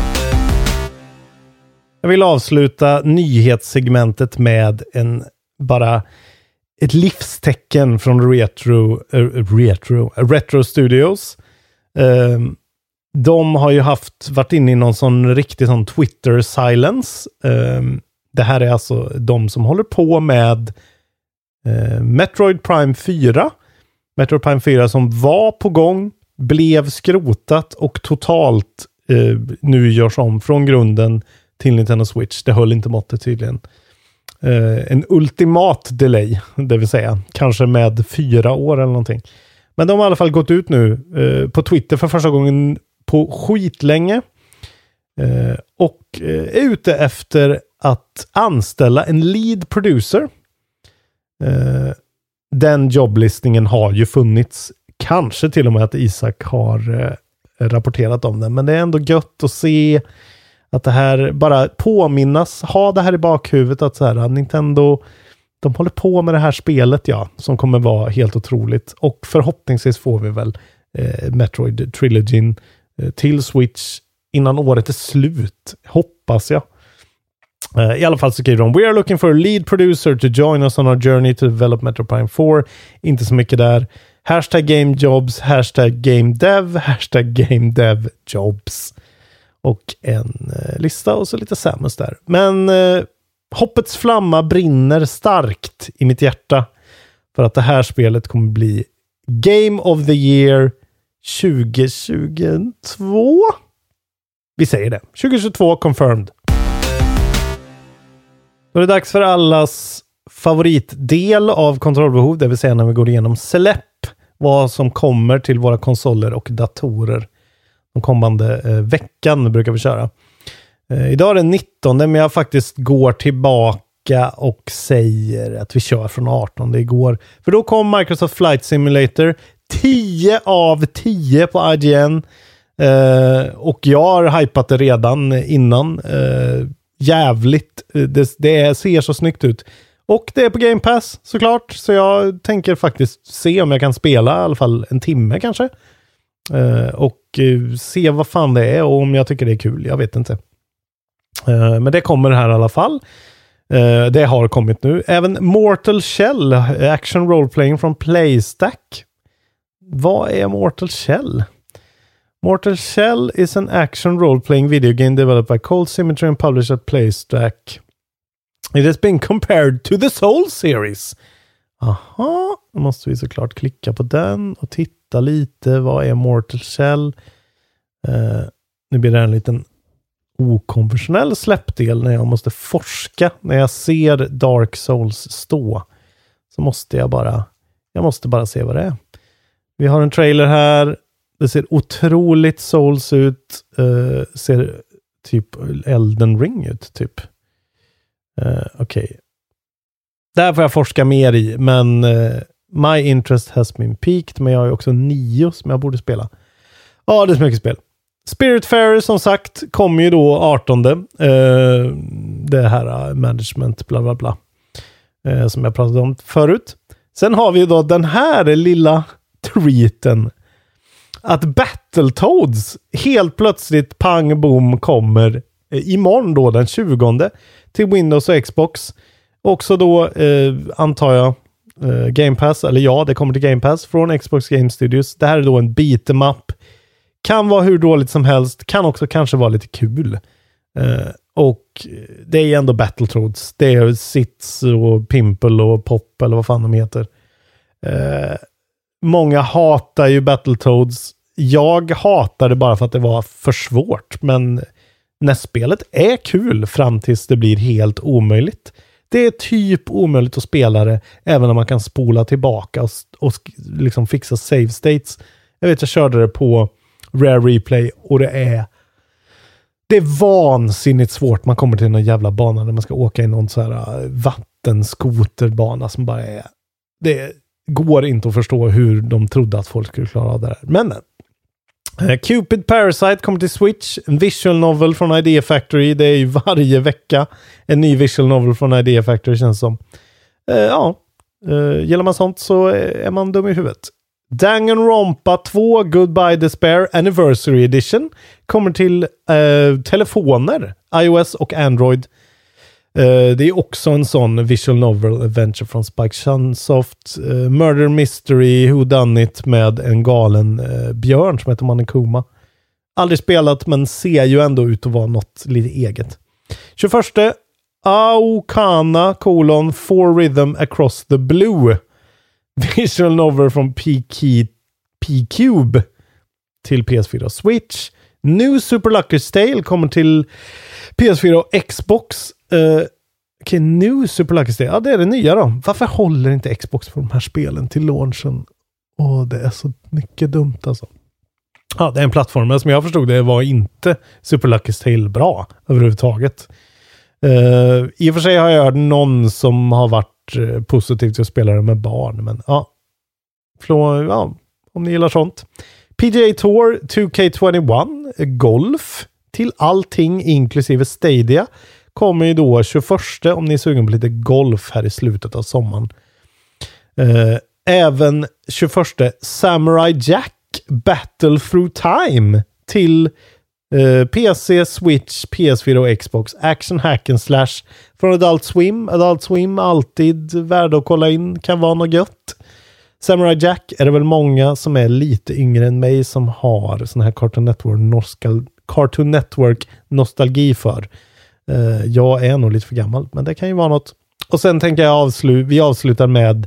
Jag vill avsluta nyhetssegmentet med ett livstecken från Retro Studios. De har ju varit inne i någon sån riktig sån Twitter silence. Det här är alltså de som håller på med Metroid Prime 4. Metroid Prime 4 som var på gång, blev skrotat och totalt nu görs om från grunden till Nintendo Switch. Det höll inte måttet tydligen. En ultimat delay, det vill säga. Kanske med 4 år eller någonting. Men de har i alla fall gått ut nu på Twitter för första gången på skitlänge. Och är ute efter att anställa en lead producer. Den jobblistningen har ju funnits. Kanske till och med att Isak har rapporterat om den. Men det är ändå gött att se att det här bara påminnas. Ha det här i bakhuvudet att så här, Nintendo, de håller på med det här spelet, ja, som kommer vara helt otroligt. Och förhoppningsvis får vi väl Metroid Trilogyn till Switch innan året är slut. Hoppas jag. I alla fall så skriver de: We are looking for a lead producer to join us on our journey to develop Metroid Prime 4. Inte så mycket där. #GameJobs, #GameDev, #GameDevJobs. Och en lista och så lite Samus där. Men hoppets flamma brinner starkt i mitt hjärta för att det här spelet kommer bli Game of the Year 2022. Vi säger det. 2022 confirmed. Då är det dags för allas favoritdel av kontrollbehov, det vill säga när vi går igenom släpp, vad som kommer till våra konsoler och datorer den kommande veckan brukar vi köra. Idag är det 19, men jag faktiskt går tillbaka och säger att vi kör från 18 igår. För då kom Microsoft Flight Simulator 10 av 10 på IGN. Och jag har hypat det redan innan. Jävligt. Det ser så snyggt ut. Och det är på Game Pass såklart. Så jag tänker faktiskt se om jag kan spela i alla fall en timme kanske. Och se vad fan det är och om jag tycker det är kul. Jag vet inte. Men det kommer här i alla fall. Det har kommit nu. Även Mortal Shell, action role-playing från Playstack. Vad är Mortal Shell? Mortal Shell is an action role-playing video game developed by Cold Symmetry and published at Playstack. It has been compared to the Soul series. Aha, då måste vi såklart klicka på den och titta lite. Vad är Mortal Shell? Nu blir det en liten okonventionell släppdel när jag måste forska. När jag ser Dark Souls stå så måste jag bara se vad det är. Vi har en trailer här. Det ser otroligt Souls ut. Ser typ Elden Ring ut typ. Okej. Där får jag forska mer i. Men my interest has been peaked. Men jag har ju också 9 som jag borde spela. Ja, det är så mycket spel. Spiritfarer som sagt kommer ju då 18. Det här management bla bla bla. Som jag pratade om förut. Sen har vi då den här lilla treaten. Att Battletoads helt plötsligt pang boom kommer imorgon då den 20 till Windows och Xbox. Också då antar jag Game Pass, eller ja, det kommer till Game Pass från Xbox Game Studios. Det här är då en beat'em up. Kan vara hur dåligt som helst, kan också kanske vara lite kul. Och det är ändå Battletoads. Det är Sits och Pimple och Pop eller vad fan de heter. Många hatar ju Battletoads. Jag hatar det bara för att det var för svårt. Men när spelet är kul fram tills det blir helt omöjligt. Det är typ omöjligt att spela det även om man kan spola tillbaka och liksom fixa save states. Jag vet, jag körde det på Rare Replay och det är vansinnigt svårt. Man kommer till en jävla bana där man ska åka i någon så här vattenskoterbana som bara är... Det går inte att förstå hur de trodde att folk skulle klara av det här. Men Cupid Parasite kommer till Switch. En visual novel från Idea Factory. Det är ju varje vecka en ny visual novel från Idea Factory känns som. Gillar man sånt så är man dum i huvudet. Danganronpa 2 Goodbye Despair Anniversary Edition kommer till telefoner, iOS och Android. Det är också en sån visual novel adventure från Spike Chunsoft. Murder Mystery Who Done It med en galen björn som heter Monokuma. Aldrig spelat men ser ju ändå ut att vara något lite eget. 21. Aokana : For Rhythm Across the Blue. Visual novel från P-Cube till PS4 och Switch. New Super Lucky's Tale kommer till PS4 och Xbox. New Super Lucky's Tale. Ja, det är det nya då. Varför håller inte Xbox på de här spelen till launchen? Det är så mycket dumt alltså. Ja, det är en plattform, men som jag förstod det var inte Super Lucky's Tale bra överhuvudtaget. I och för sig har jag hört någon som har varit positiv till att spela det med barn, men ja, om ni gillar sånt. PGA Tour 2K21 Golf till allting inklusive Stadia kommer ju då 21 om ni är sugen på lite golf här i slutet av sommaren. Även 21 Samurai Jack Battle Through Time till PC, Switch, PS4 och Xbox. Action hack and slash från Adult Swim. Adult Swim alltid värd att kolla in. Kan vara något gött. Samurai Jack är det väl många som är lite yngre än mig som har sån här Cartoon Network nostalgi för. Jag är nog lite för gammal, men det kan ju vara något. Och sen tänker jag vi avslutar med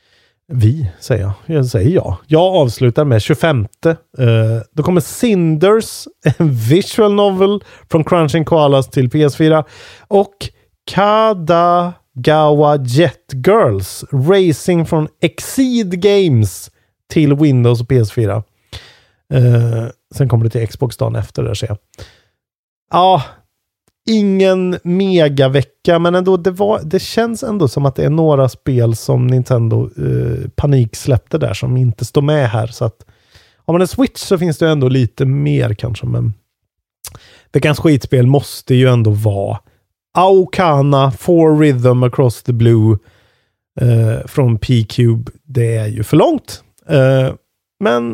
Jag avslutar med 25. Då kommer Cinders, en visual novel från Crunching Koalas till PS4. Och Kadagawa Jet Girls Racing från Exceed Games till Windows och PS4. Sen kommer det till Xbox dagen efter där ser jag. Ja, ingen megavecka, men ändå det känns ändå som att det är några spel som Nintendo panik släppte där som inte står med här, så att om man är Switch så finns det ändå lite mer kanske, men veckans skitspel måste ju ändå vara Aokana For Rhythm Across the Blue från P-Cube. Det är ju för långt, men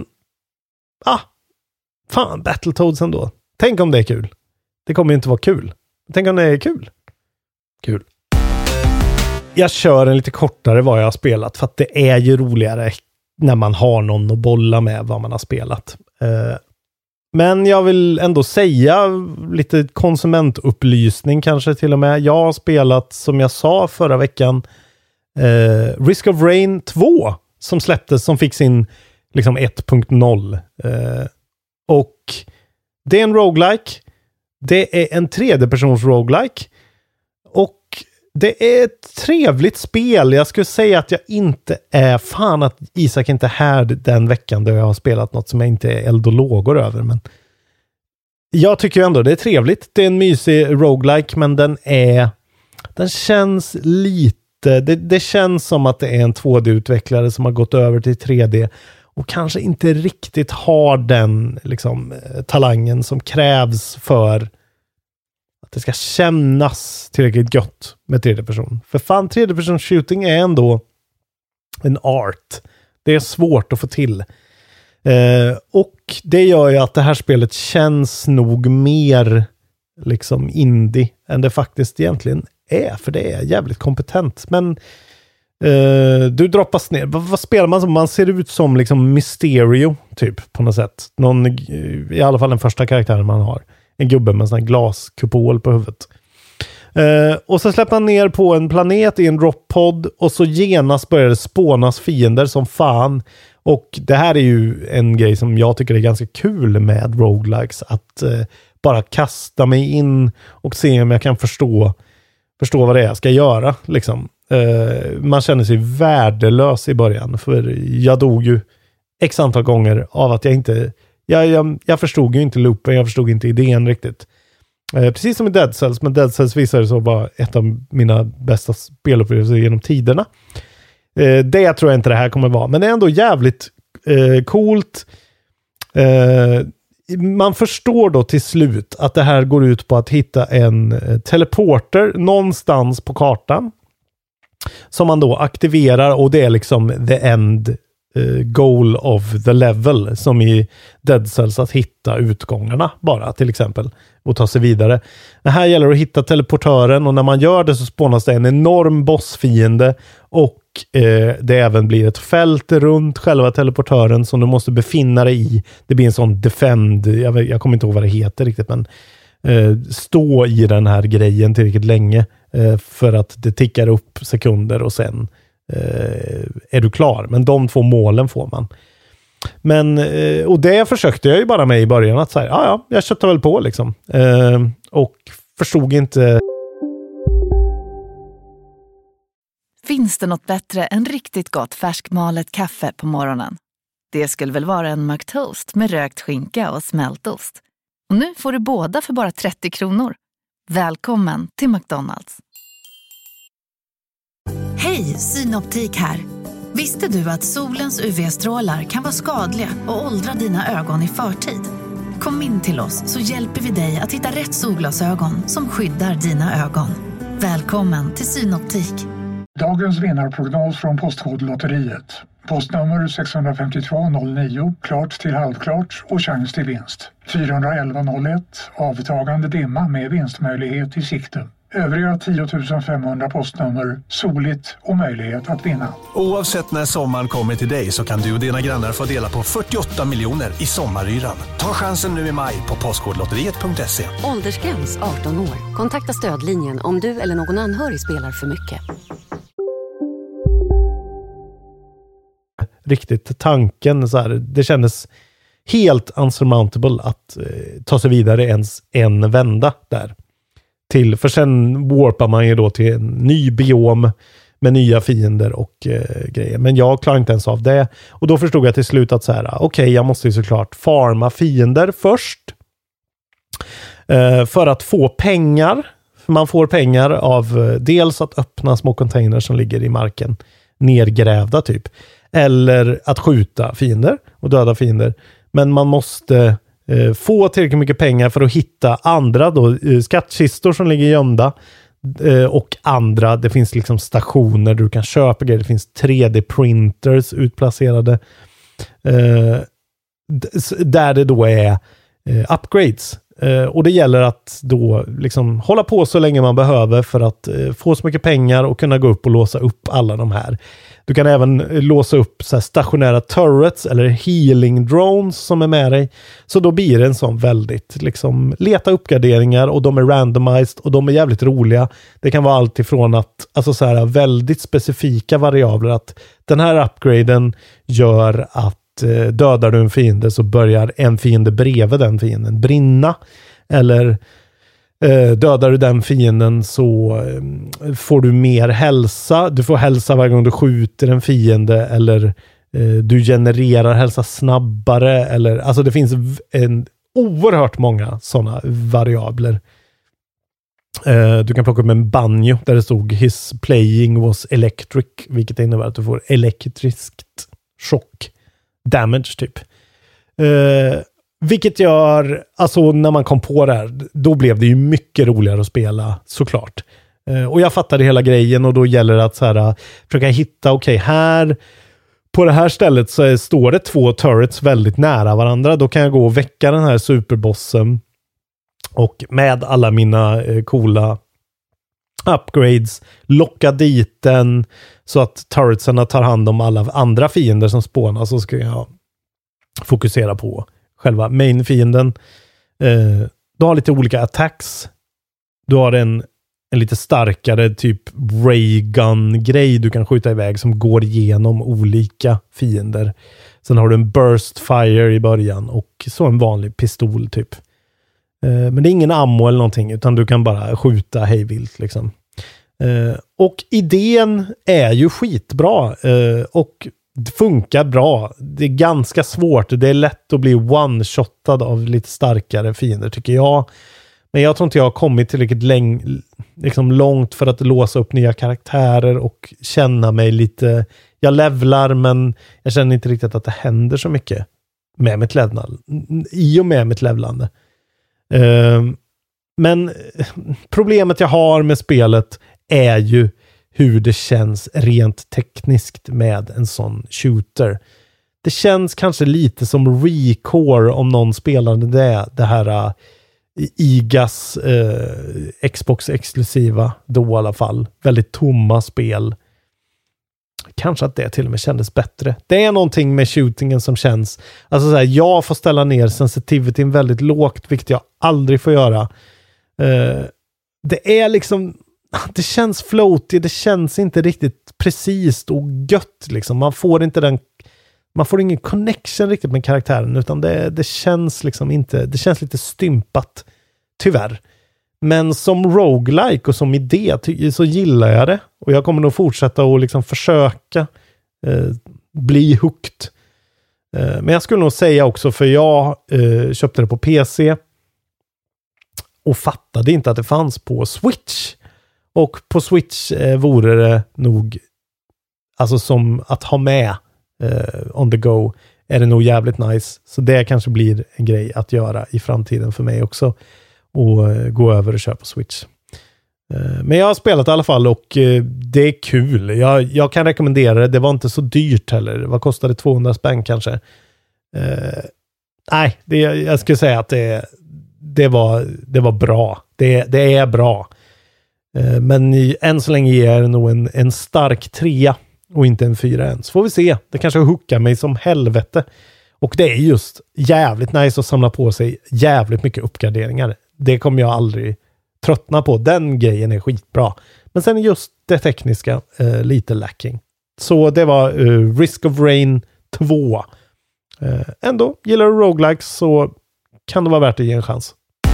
fan, Battletoads ändå. Tänk om det är kul. Det kommer ju inte vara kul. Tänk om det är kul. Kul. Jag kör en lite kortare vad jag har spelat, för att det är ju roligare när man har någon att bolla med vad man har spelat. Men jag vill ändå säga lite konsumentupplysning kanske till och med. Jag har spelat, som jag sa förra veckan, Risk of Rain 2 som släpptes, som fick sin liksom 1.0. Och det är en roguelike. Det är en 3D-persons roguelike. Och det är ett trevligt spel. Jag skulle säga att jag inte är fan att Isak inte är här den veckan då jag har spelat något som jag inte är eld och lågor över. Men jag tycker ju ändå det är trevligt. Det är en mysig roguelike, men den känns lite... Det känns som att det är en 2D-utvecklare som har gått över till 3D. och kanske inte riktigt har den liksom, talangen som krävs för att det ska kännas tillräckligt gött med tredje person. För fan, tredje person shooting är ändå en art. Det är svårt att få till. Och det gör ju att det här spelet känns nog mer liksom indie än det faktiskt egentligen är. För det är jävligt kompetent. Men du droppas ner. Vad spelar man som? Man ser ut som liksom Mysterio typ på något sätt. Någon, i alla fall den första karaktären man har. En gubbe med en sån här glaskupol på huvudet. Och så släpper han ner på en planet i en droppod och så genast börjar det spånas fiender som fan. Och det här är ju en grej som jag tycker är ganska kul med roguelikes. Att bara kasta mig in och se om jag kan förstå vad det är jag ska göra. Liksom. Man känner sig värdelös i början. För jag dog ju x antal gånger av att jag inte... Jag förstod ju inte loopen, jag förstod inte idén riktigt. Precis som i Dead Cells, men Dead Cells visade så bara ett av mina bästa spelupplevelser genom tiderna. Det tror jag inte det här kommer vara, men det är ändå jävligt coolt. Man förstår då till slut att det här går ut på att hitta en teleporter någonstans på kartan som man då aktiverar, och det är liksom the end goal of the level, som i Dead Cells, att hitta utgångarna bara till exempel och ta sig vidare. Det här gäller att hitta teleportören, och när man gör det så spånas det en enorm bossfiende, och det även blir ett fält runt själva teleportören som du måste befinna dig i. Det blir en sån defend, jag kommer inte ihåg vad det heter riktigt, men stå i den här grejen tillräckligt länge för att det tickar upp sekunder och sen är du klar. Men de 2 målen får man. Men, och det försökte jag ju bara med i början, att säga, ja, jag köttade väl på liksom. Och förstod inte. Finns det något bättre än riktigt gott färskmalet kaffe på morgonen? Det skulle väl vara en McToast med rökt skinka och smältost. Och nu får du båda för bara 30 kronor. Välkommen till McDonald's. Hej, Synoptik här. Visste du att solens UV-strålar kan vara skadliga och åldra dina ögon i förtid? Kom in till oss så hjälper vi dig att hitta rätt solglasögon som skyddar dina ögon. Välkommen till Synoptik. Dagens vinnarprognos från Postkodlotteriet. Postnummer 65209, klart till halvklart och chans till vinst. 41101, avtagande dimma med vinstmöjlighet i sikte. Övriga 10 500 postnummer, soligt och möjlighet att vinna. Oavsett när sommaren kommer till dig så kan du och dina grannar få dela på 48 miljoner i sommaryran. Ta chansen nu i maj på postkodlotteriet.se. Åldersgräns 18 år. Kontakta stödlinjen om du eller någon anhörig spelar för mycket. Riktigt tanken så här, det kändes helt unsurmountable att ta sig vidare ens en vända där. För sen warpar man ju då till en ny biom med nya fiender och grejer. Men jag klarar inte ens av det. Och då förstod jag till slut att så här, okej, jag måste ju såklart farma fiender först. För att få pengar. Man får pengar av dels att öppna små containers som ligger i marken. Nergrävda typ. Eller att skjuta fiender och döda fiender. Men man måste få tillräckligt mycket pengar för att hitta andra då, skattkistor som ligger gömda och andra, det finns liksom stationer där du kan köpa grejer, det finns 3D-printers utplacerade där det då är upgrades. Och det gäller att då liksom hålla på så länge man behöver för att få så mycket pengar och kunna gå upp och låsa upp alla de här. Du kan även låsa upp så här stationära turrets eller healing drones som är med dig. Så då blir det en sån väldigt liksom leta uppgraderingar, och de är randomized och de är jävligt roliga. Det kan vara allt ifrån att alltså så här väldigt specifika variabler, att den här upgraden gör att dödar du en fiende så börjar en fiende bredvid den fienden brinna, eller dödar du den fienden så får du mer hälsa. Du får hälsa varje gång du skjuter en fiende, eller du genererar hälsa snabbare, eller alltså det finns oerhört många sådana variabler. Du kan plocka upp en banjo där det stod his playing was electric, vilket innebär att du får elektriskt chock damage typ. Vilket gör, alltså när man kom på det här, då blev det ju mycket roligare att spela, såklart. Och jag fattade hela grejen, och då gäller det att så här, försöka hitta, okej, här på det här stället så står det 2 turrets väldigt nära varandra. Då kan jag gå och väcka den här superbossen, och med alla mina coola upgrades locka dit den så att turretsarna tar hand om alla andra fiender som spånar, så ska jag fokusera på själva main-fienden. Du har lite olika attacks. Du har en lite starkare typ ray-gun-grej du kan skjuta iväg som går igenom olika fiender. Sen har du en burst fire i början och så en vanlig pistol typ. Men det är ingen ammo eller någonting, utan du kan bara skjuta hejvilt liksom. Och idén är ju skitbra och det funkar bra. Det är ganska svårt. Det är lätt att bli one-shotad av lite starkare fiender tycker jag. Men jag tror inte jag har kommit tillräckligt liksom långt för att låsa upp nya karaktärer och känna mig lite... Jag levlar, men jag känner inte riktigt att det händer så mycket med mitt levlande. I och med mitt levlande. Men problemet jag har med spelet är ju hur det känns rent tekniskt med en sån shooter. Det känns kanske lite som Recore om någon spelade det här IGAs Xbox-exklusiva då i alla fall. Väldigt tomma spel. Kanske att det till och med kändes bättre. Det är någonting med shootingen som känns... Alltså så här, jag får ställa ner sensitivityn väldigt lågt, vilket jag aldrig får göra. Det är liksom... Det känns floaty, det känns inte riktigt precis och gött liksom. Man får ingen connection riktigt med karaktären, utan det känns liksom inte, det känns lite stympat tyvärr. Men som roguelike och som idé så gillar jag det, och jag kommer nog fortsätta att liksom försöka bli hooked. Men jag skulle nog säga också, för jag köpte det på PC och fattade inte att det fanns på Switch. Och på Switch vore det nog, alltså som att ha med on the go, är det nog jävligt nice. Så det kanske blir en grej att göra i framtiden för mig också. Och gå över och köpa Switch. Men jag har spelat i alla fall, och det är kul. Jag kan rekommendera det. Det var inte så dyrt heller. Vad kostade 200 spänn kanske? Nej, jag skulle säga att det var bra. Det är bra. Men än så länge ger det nog en stark 3 och inte en 4 än. Så får vi se. Det kanske hookar mig som helvete. Och det är just jävligt nice att samla på sig jävligt mycket uppgraderingar. Det kommer jag aldrig tröttna på. Den grejen är skitbra. Men sen är just det tekniska lite lacking. Så det var Risk of Rain 2. Ändå, gillar du roguelikes så kan det vara värt att ge en chans.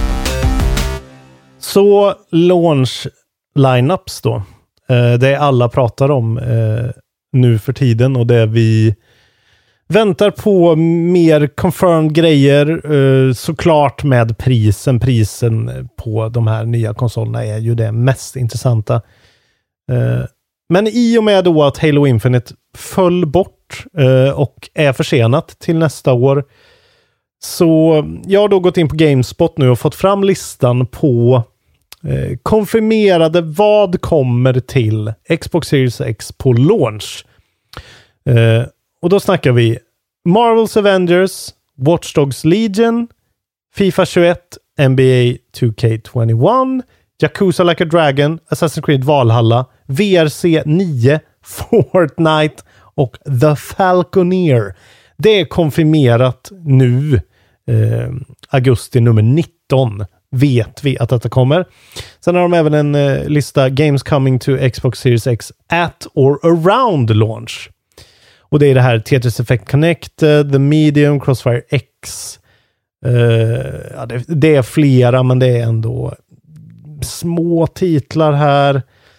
Så launch lineups då. Det alla pratar om nu för tiden, och det vi väntar på mer confirmed grejer, såklart med prisen. Prisen på de här nya konsolerna är ju det mest intressanta. Men i och med då att Halo Infinite föll bort och är försenat till nästa år, så jag har då gått in på GameSpot nu och fått fram listan på konfirmerade vad kommer till Xbox Series X på launch. Och då snackar vi Marvel's Avengers, Watch Dogs Legion, FIFA 21, NBA 2K21, Yakuza Like a Dragon, Assassin's Creed Valhalla, VRC 9, Fortnite och The Falconeer. Det är konfirmerat nu, augusti nummer 19. Vet vi att detta kommer. Sen har de även en lista Games coming to Xbox Series X at or around launch. Och det är det här Tetris Effect Connected, The Medium, Crossfire X. Det är flera, men det är ändå små titlar här.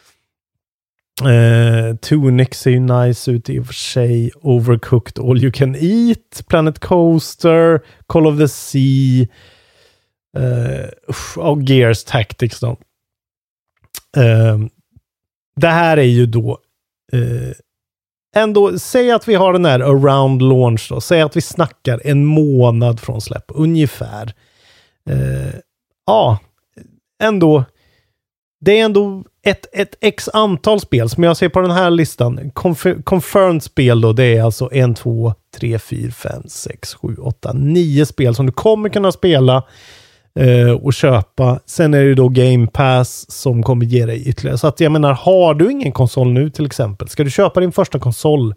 Tunic ser ju nice ut i och för sig. Overcooked All You Can Eat, Planet Coaster, Call of the Sea och Gears Tactics då. Det här är ju då ändå, säg att vi har den här around launch då. Säg att vi snackar en månad från släpp, ungefär. Ja, ändå. Det är ändå ett x antal spel som jag ser på den här listan. Confirmed spel då, det är alltså 1, 2, 3, 4, 5, 6, 7, 8, 9 spel som du kommer kunna spela och köpa. Sen är det då Game Pass som kommer ge dig ytterligare. Så att jag menar, har du ingen konsol nu till exempel, ska du köpa din första konsol,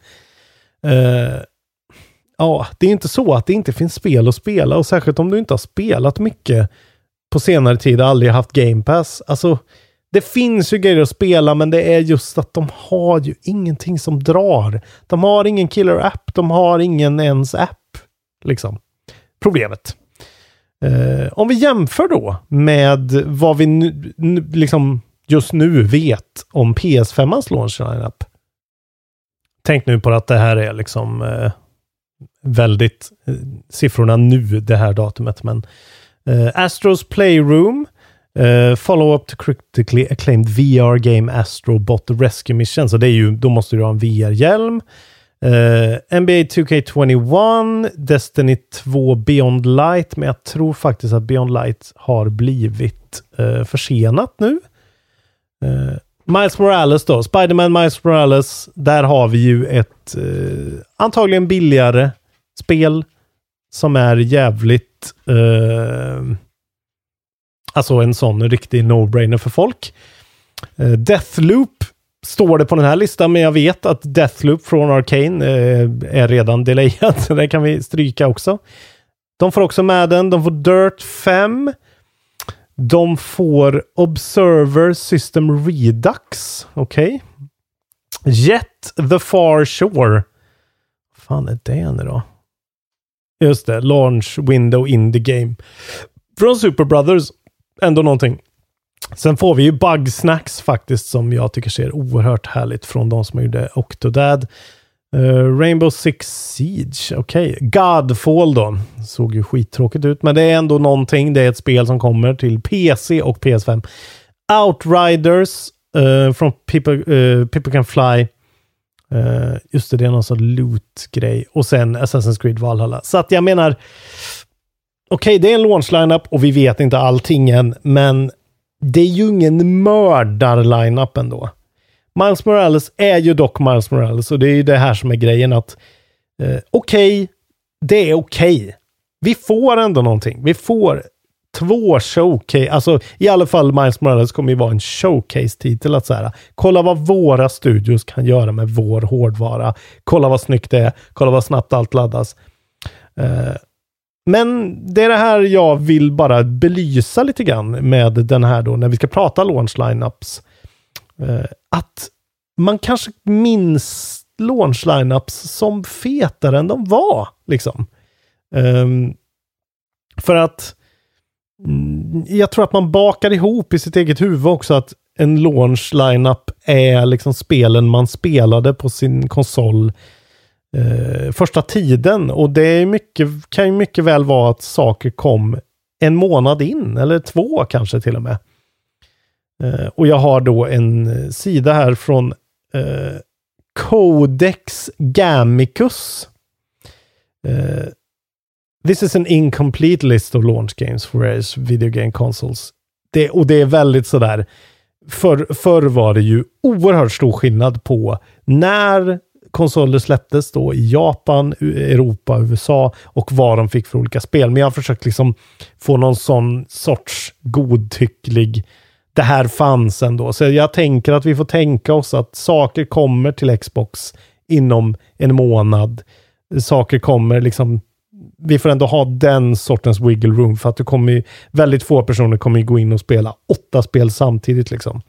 ja, det är inte så att det inte finns spel att spela, och särskilt om du inte har spelat mycket på senare tid och aldrig haft Game Pass. Alltså, det finns ju grejer att spela, men det är just att de har ju ingenting som drar. De har ingen killer app, de har ingen ens app, liksom. Problemet. Om vi jämför då med vad vi liksom just nu vet om PS5-ans launch lineup. Tänk nu på att det här är liksom väldigt siffrorna nu, det här datumet, men Astro's Playroom, follow-up to critically acclaimed VR game Astro Bot Rescue Mission, så det är ju, då måste du ha en VR-hjälm. NBA 2K21, Destiny 2 Beyond Light, men jag tror faktiskt att Beyond Light har blivit försenat nu. Miles Morales då, Spider-Man Miles Morales, där har vi ju ett antagligen billigare spel som är jävligt alltså en sån riktig no-brainer för folk. Deathloop står det på den här listan, men jag vet att Deathloop från Arcane är redan delayad, så det kan vi stryka också. De får också med den. De får Dirt 5. De får Observer System Redux. Okej. Jet the Far Shore. Vad fan är det nu då? Just det. Launch window in the game. Från Super Brothers. Ändå någonting. Sen får vi ju Bugsnax faktiskt, som jag tycker ser oerhört härligt, från de som gjorde Octodad. Rainbow Six Siege, okej. Godfall då. Såg ju skittråkigt ut, men det är ändå någonting. Det är ett spel som kommer till PC och PS5. Outriders från People Can Fly. Just det är någon sån loot-grej. Och sen Assassin's Creed Valhalla. Så att jag menar, okej, det är en launch lineup och vi vet inte allting än, men det är ju ingen mördar-lineup ändå. Miles Morales är ju dock Miles Morales, och det är ju det här som är grejen, att okej, det är okej. Vi får ändå någonting. Vi får 2 showcase, alltså i alla fall Miles Morales kommer ju vara en showcase-titel, att så här, kolla vad våra studios kan göra med vår hårdvara. Kolla vad snyggt det är. Kolla vad snabbt allt laddas. Men det är det här jag vill bara belysa lite grann med den här då, när vi ska prata launch lineups. Att man kanske minns launch lineups som fetare än de var, liksom. För att jag tror att man bakar ihop i sitt eget huvud också att en launch lineup är liksom spelen man spelade på sin konsol första tiden, och det är mycket, kan ju mycket väl vara att saker kom en månad in, eller 2 kanske till och med. Och jag har då en sida här från Codex Gamicus. This is an incomplete list of launch games for various video game consoles. Och det är väldigt sådär, förr var det ju oerhört stor skillnad på när konsoler släpptes då i Japan, Europa, USA, och vad de fick för olika spel. Men jag har försökt liksom få någon sån sorts godtycklig, det här fanns ändå. Så jag tänker att vi får tänka oss att saker kommer till Xbox inom en månad. Saker kommer liksom, vi får ändå ha den sortens wiggle room, för att det kommer ju, väldigt få personer kommer ju gå in och spela 8 spel samtidigt liksom.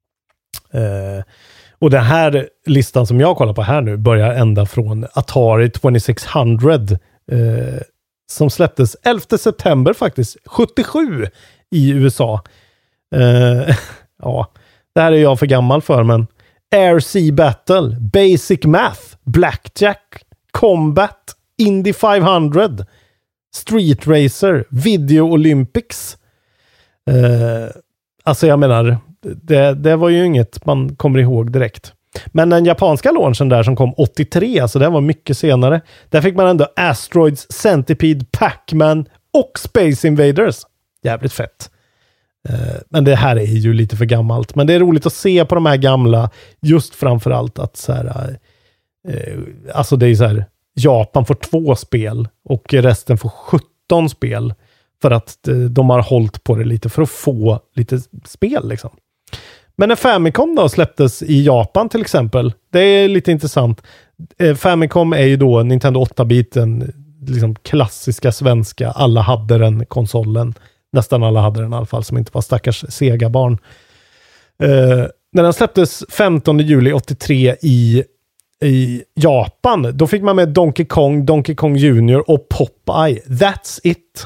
Och den här listan som jag kollar på här nu börjar ända från Atari 2600 som släpptes 11 september faktiskt, 77 i USA. Ja, det här är jag för gammal för, men Air Sea Battle, Basic Math, Blackjack, Combat, Indy 500, Street Racer, Video Olympics. Alltså jag menar, det var ju inget man kommer ihåg direkt. Men den japanska launchen där som kom 83, alltså den var mycket senare. Där fick man ändå Asteroids, Centipede, Pac-Man och Space Invaders. Jävligt fett. Men det här är ju lite för gammalt. Men det är roligt att se på de här gamla, just framförallt att så här, alltså det är så här, Japan får 2 spel och resten får 17 spel för att de har hållit på det lite för att få lite spel liksom. Men när Famicom då släpptes i Japan till exempel, det är lite intressant. Famicom är ju då Nintendo 8-biten, liksom klassiska svenska, alla hade den konsolen. Nästan alla hade den i alla fall, som inte var stackars Sega-barn. När den släpptes 15 juli 83 i Japan, då fick man med Donkey Kong Jr. och Popeye. That's it.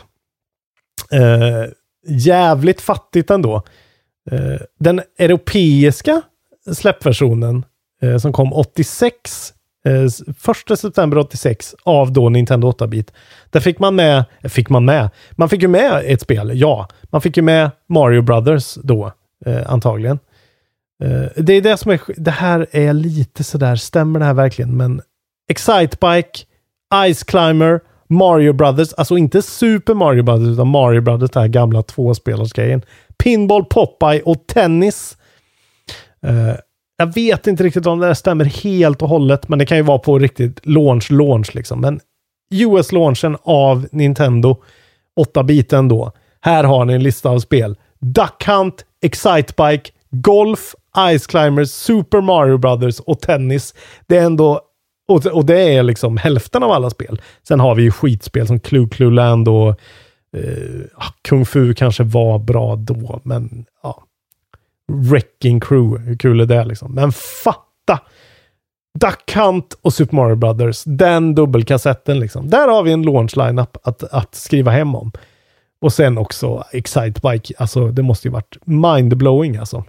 Jävligt fattigt ändå. Den europeiska släppversionen som kom 86, 1 september 86 av då Nintendo 8-bit. Där man fick ju med ett spel, ja. Man fick ju med Mario Brothers då, antagligen. Det är det som är, det här är lite sådär, stämmer det här verkligen? Men Excitebike, Ice Climber, Mario Brothers, alltså inte Super Mario Brothers utan Mario Brothers, det här gamla 2-spelarsgrejen. Pinball, Popeye och tennis. Jag vet inte riktigt om det där stämmer helt och hållet, men det kan ju vara på riktigt launch liksom. Men US-launchen av Nintendo 8-biten då. Här har ni en lista av spel. Duck Hunt, Excitebike, Golf, Ice Climbers, Super Mario Brothers och tennis. Det är ändå, och det är liksom hälften av alla spel. Sen har vi ju skitspel som Clue Land och Kung Fu kanske var bra då, men ja. Wrecking Crew, hur kul är det liksom? Men fatta! Duck Hunt och Super Mario Brothers, den dubbelkassetten liksom. Där har vi en launch lineup att skriva hem om. Och sen också Excitebike, alltså det måste ju varit mindblowing alltså.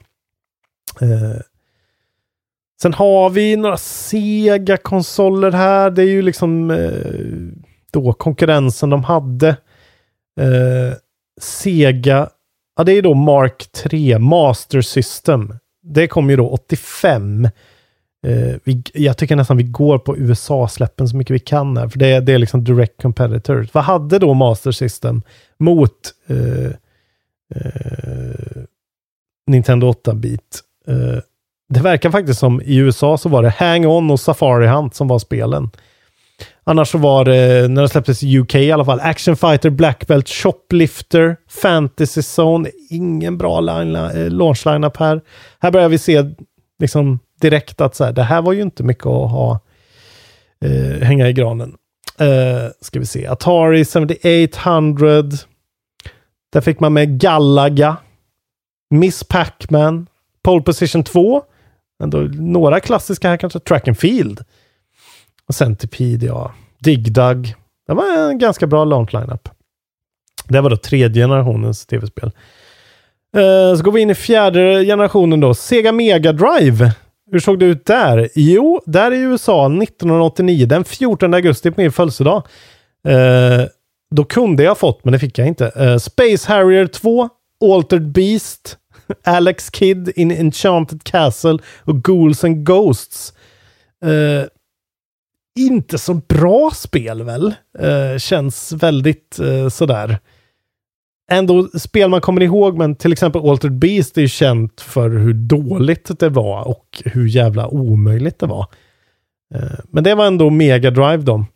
Sen har vi några Sega-konsoler här. Det är ju liksom då konkurrensen de hade. Sega, ja det är då Mark 3 Master System. Det kom ju då 85. Jag tycker nästan vi går på USA-släppen så mycket vi kan här. För det är liksom direct competitors. Vad hade då Master System mot Nintendo 8-bit? Det verkar faktiskt som i USA så var det Hang On och Safari Hunt som var spelen. Annars så var det, när det släpptes i UK i alla fall, Action Fighter, Black Belt, Shoplifter, Fantasy Zone. Ingen bra launch lineup här. Här börjar vi se liksom direkt att så här, det här var ju inte mycket att ha hänga i granen. Ska vi se. Atari 7800. Där fick man med Galaga, Miss Pac-Man, Pole Position 2. Ändå några klassiska här kanske. Track and Field. Och Centipede, ja. Dig Dug. Det var en ganska bra launch lineup. Det var då 3:e generationens tv-spel. Så går vi in i 4:e generationen då. Sega Mega Drive. Hur såg det ut där? Jo, där i USA 1989, den 14 augusti på min födelsedag. Då kunde jag fått, men det fick jag inte. Space Harrier 2, Altered Beast, Alex Kidd in Enchanted Castle och Ghouls and Ghosts. Inte så bra spel väl? Känns väldigt sådär. Ändå spel man kommer ihåg, men till exempel Altered Beast är ju känt för hur dåligt det var och hur jävla omöjligt det var. Men det var ändå Mega Drive då.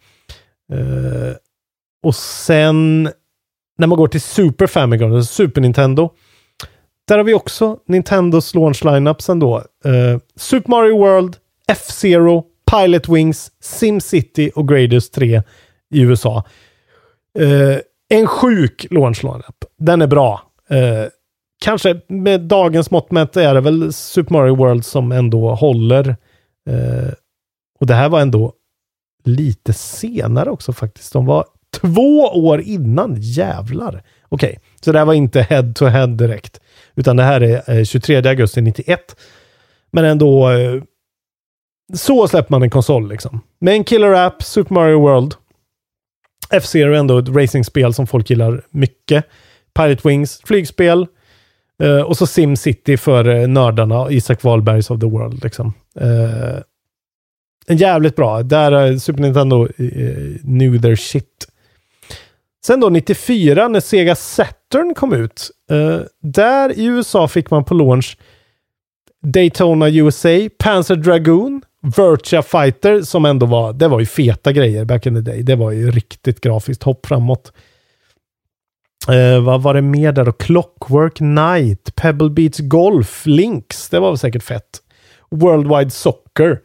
Och sen när man går till Super Famicom, Super Nintendo, där har vi också Nintendos launch lineups ändå. Super Mario World, F-Zero, Pilot Wings, SimCity och Gradius 3 i USA. En sjuk launch lineup. Den är bra. Kanske med dagens mått mätt är det väl Super Mario World som ändå håller. Och det här var ändå lite senare också faktiskt. De var 2 år innan. Jävlar. Okej, så det här var inte head to head direkt. Utan det här är 23 augusti 91. Men ändå så släpper man en konsol liksom. Med en killer app, Super Mario World. F-Zero är ändå ett racingspel som folk gillar mycket. Pilot Wings, flygspel. Och så SimCity för nördarna. Isaac Wahlbergs of the World liksom. En jävligt bra. Där Super Nintendo knew their shit. Sen då 94 när Sega Saturn kom ut. Där i USA fick man på launch Daytona USA, Panzer Dragoon, Virtua Fighter som ändå det var ju feta grejer back in the day. Det var ju riktigt grafiskt hopp framåt. Vad var det mer där då? Clockwork Knight, Pebble Beach Golf, Lynx, det var väl säkert fett. Worldwide Soccer.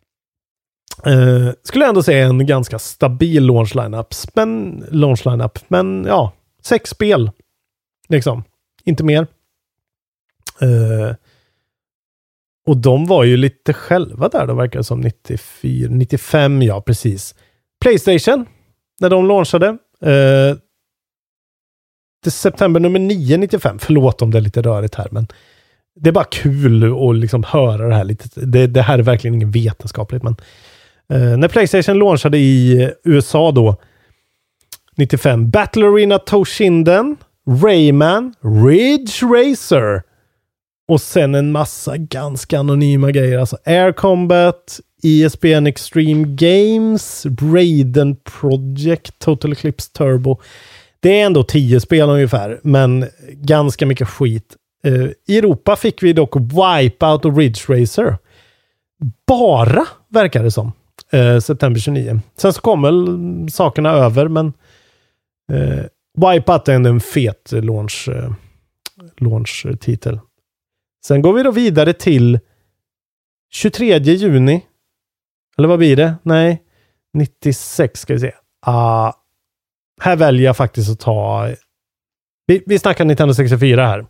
Skulle jag ändå säga en ganska stabil launch lineup, men ja, 6 spel liksom, inte mer. Och de var ju lite själva där, då verkar det som 94, 95, ja precis. PlayStation, när de launchade det september nummer 9, 95. Förlåt om det är lite rörigt här, men det är bara kul att liksom höra det här lite. Det här är verkligen ingen vetenskapligt, men när PlayStation launchade i USA då 95, Battle Arena Toshinden, Rayman, Ridge Racer och sen en massa ganska anonyma grejer, alltså Air Combat, ESPN Extreme Games, Raiden Project, Total Eclipse Turbo. Det är ändå 10 spel ungefär, men ganska mycket skit. I Europa fick vi dock Wipeout och Ridge Racer. Bara, verkar det som. September 29. Sen så kommer sakerna över, men Wipeout är ändå en fet launch-titel. Sen går vi då vidare till 23 juni. Eller vad blir det? Nej, 96 ska vi se. Här väljer jag faktiskt att ta... Vi snackar Nintendo 64 här.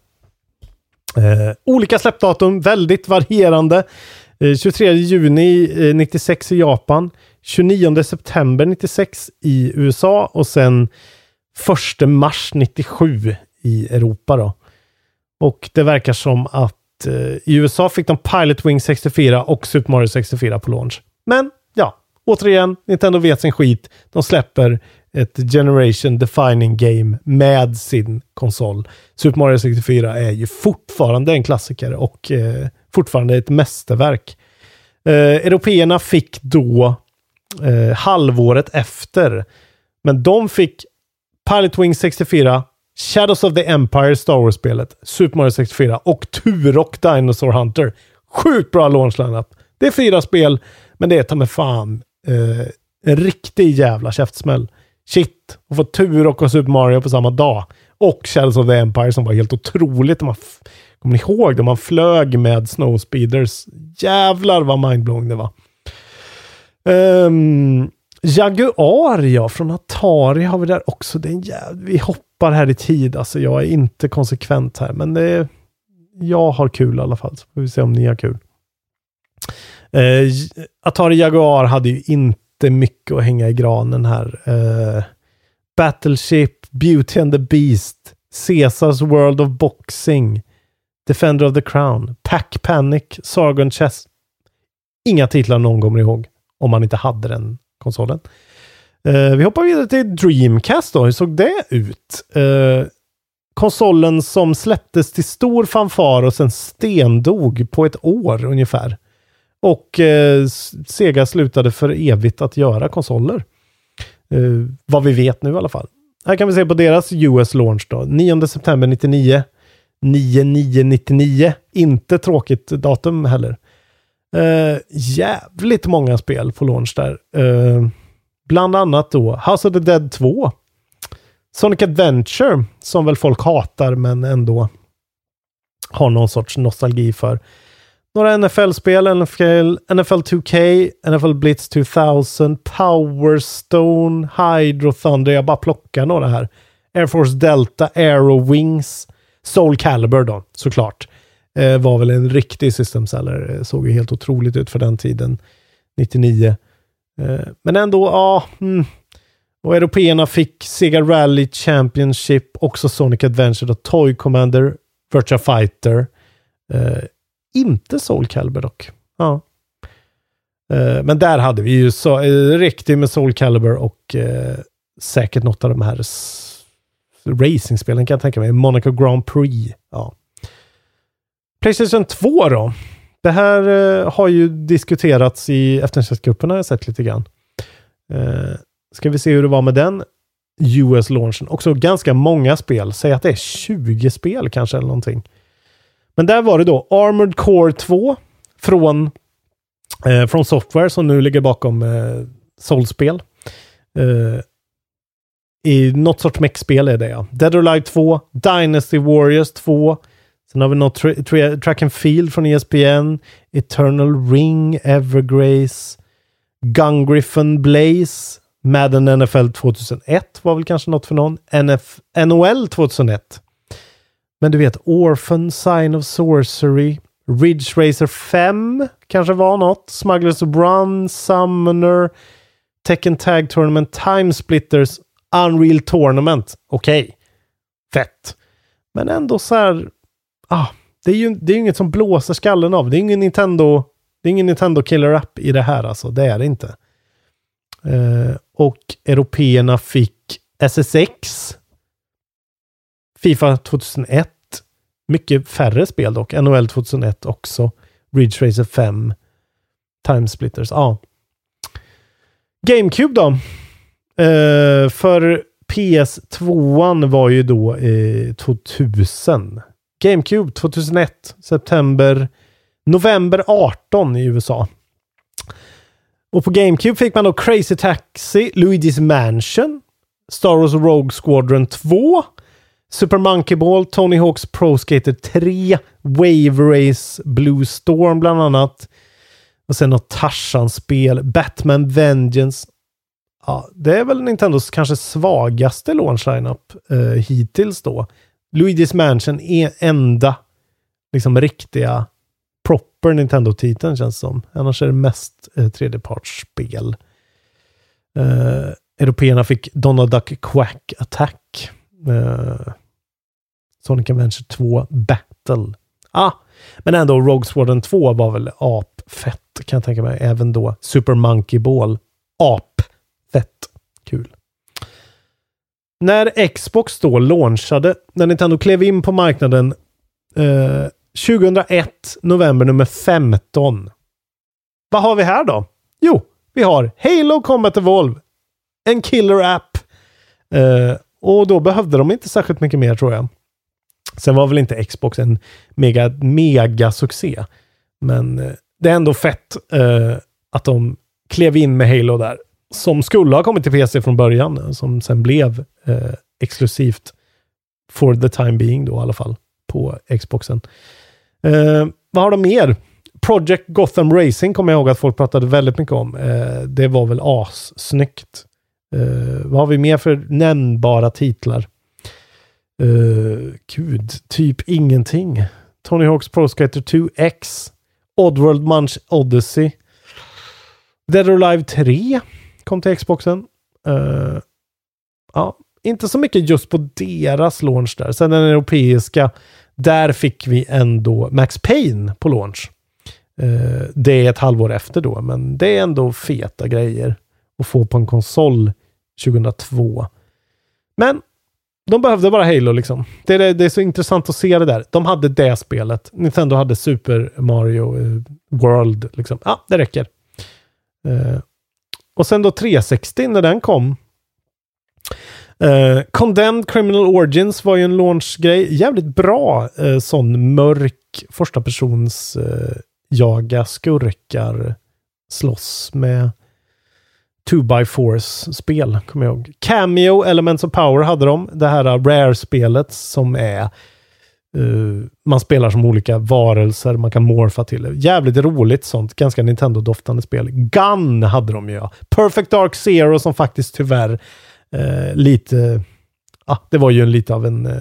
Olika släppdatum, väldigt varierande. 23 juni 96 i Japan. 29 september 96 i USA. Och sen 1 mars 97 i Europa då. Och det verkar som att i USA fick de Pilot Wing 64 och Super Mario 64 på launch. Men ja, återigen, Nintendo vet sin skit. De släpper ett generation defining game med sin konsol. Super Mario 64 är ju fortfarande en klassiker och fortfarande ett mästerverk. Européerna fick då halvåret efter, men de fick Pilot Wing 64, Shadows of the Empire, Star Wars-spelet, Super Mario 64 och Turok Dinosaur Hunter. Sjukt bra launch lineup. Det är 4 spel, men det är ta med fan en riktig jävla käftsmäll. Shit, och få Turok och Super Mario på samma dag. Och Shadows of the Empire som var helt otroligt. Kommer ni ihåg det? Man flög med Snowspeeders. Jävlar vad mindblowing det var. Jaguar, ja, från Atari har vi där också. Det är vi hoppar här i tid. Alltså jag är inte konsekvent här. Men jag har kul i alla fall. Så får vi se om ni har kul. Atari Jaguar hade ju inte mycket att hänga i granen här. Battleship, Beauty and the Beast, Caesars World of Boxing, Defender of the Crown, Pack Panic, Sargon Chess. Inga titlar någon kommer ihåg om man inte hade den konsolen. Vi hoppar vidare till Dreamcast då. Hur såg det ut? Konsolen som släpptes till stor fanfar och sen stendog på ett år ungefär. Och Sega slutade för evigt att göra konsoler. Vad vi vet nu i alla fall. Här kan vi se på deras US launch då. 9 september 99. 9999. Inte tråkigt datum heller. Jävligt många spel på launch där. Bland annat då House of the Dead 2. Sonic Adventure, som väl folk hatar men ändå har någon sorts nostalgi för. Några NFL-spel, NFL 2K, NFL Blitz 2000, Power Stone, Hydro Thunder, jag bara plockar några här. Air Force Delta, Aero Wings, Soul Calibur då, såklart. Var väl en riktig system seller, såg ju helt otroligt ut för den tiden, 99. Men ändå, ja. Och européerna fick Sega Rally Championship, också Sonic Adventure och Toy Commander, Virtua Fighter. Inte Soul Calibur dock. Ja. Men där hade vi ju riktigt med Soul Calibur och säkert något av de här racingspelen kan jag tänka mig. Monaco Grand Prix. Ja. PlayStation 2 då. Det här har ju diskuterats i eftersnacksgrupperna, har jag sett lite grann. Ska vi se hur det var med den US-launchen. Också ganska många spel. Säg att det är 20 spel kanske eller någonting. Men där var det då Armored Core 2 från Software som nu ligger bakom Soulspel. I något sorts mech-spel är det, ja. Dead or Alive 2, Dynasty Warriors 2. Sen har vi något Track and Field från ESPN, Eternal Ring, Evergrace, Gungriffon Blaze, Madden NFL 2001 var väl kanske något för någon. NHL 2001. Men du vet, Orphan, Sign of Sorcery, Ridge Racer 5 kanske var något. Smugglers Run, Summoner, Tekken Tag Tournament, Time Splitters, Unreal Tournament. Okej. Fett. Men ändå så här... det är ju inget som blåser skallen av. Det är ingen Nintendo Killer App i det här alltså. Det är det inte. Och europeerna fick SSX, FIFA 2001, mycket färre spel dock. NHL 2001 också. Ridge Racer 5, Time Splitters. Ja. GameCube då. För PS2 var ju då 2000. GameCube 2001, november 18 i USA. Och på GameCube fick man då Crazy Taxi, Luigi's Mansion, Star Wars Rogue Squadron 2, Super Monkey Ball, Tony Hawk's Pro Skater 3, Wave Race, Blue Storm bland annat. Och sen något Tarzan-spel, Batman Vengeance. Ja, det är väl Nintendos kanske svagaste launch-lineup hittills då. Luigi's Mansion är enda liksom riktiga proper Nintendo-titeln känns som. Annars är det mest tredjepartsspel. Europeerna fick Donald Duck Quack Attack. Sonic Adventure 2 Battle. Men ändå Rogue Squadron 2 var väl apfett kan jag tänka mig. Även då Super Monkey Ball. Apfett. Kul. När Xbox då launchade, när Nintendo klev in på marknaden 2001, november nummer 15. Vad har vi här då? Jo, vi har Halo Combat Evolve. En killer app. Och då behövde de inte särskilt mycket mer tror jag. Sen var väl inte Xbox en mega succé. Men det är ändå fett att de klev in med Halo där. Som skulle ha kommit till PC från början. Som sen blev exklusivt for the time being då i alla fall på Xboxen. Vad har de mer? Project Gotham Racing kommer jag ihåg att folk pratade väldigt mycket om. Det var väl assnyggt. Vad har vi mer för nämnbara titlar? Typ ingenting. Tony Hawk's Pro Skater 2X, Oddworld Munch Odyssey, Dead or Alive 3 kom till Xboxen. Inte så mycket just på deras launch där. Sen den europeiska, där fick vi ändå Max Payne på launch. Det är ett halvår efter då, men det är ändå feta grejer att få på en konsol 2002. Men de behövde bara Halo liksom. Det är så intressant att se det där. De hade det spelet. Nintendo hade Super Mario World liksom. Det räcker. Och sen då 360 när den kom. Condemned Criminal Origins var ju en launchgrej. Jävligt bra sån mörk första persons jaga skurkar slåss med 2x4 spel, kommer jag ihåg. Cameo Elements of Power hade de. Det här Rare-spelet som är man spelar som olika varelser man kan morfa till. Jävligt roligt sånt. Ganska Nintendo-doftande spel. Gun hade de ju. Perfect Dark Zero som faktiskt tyvärr lite det var ju lite av en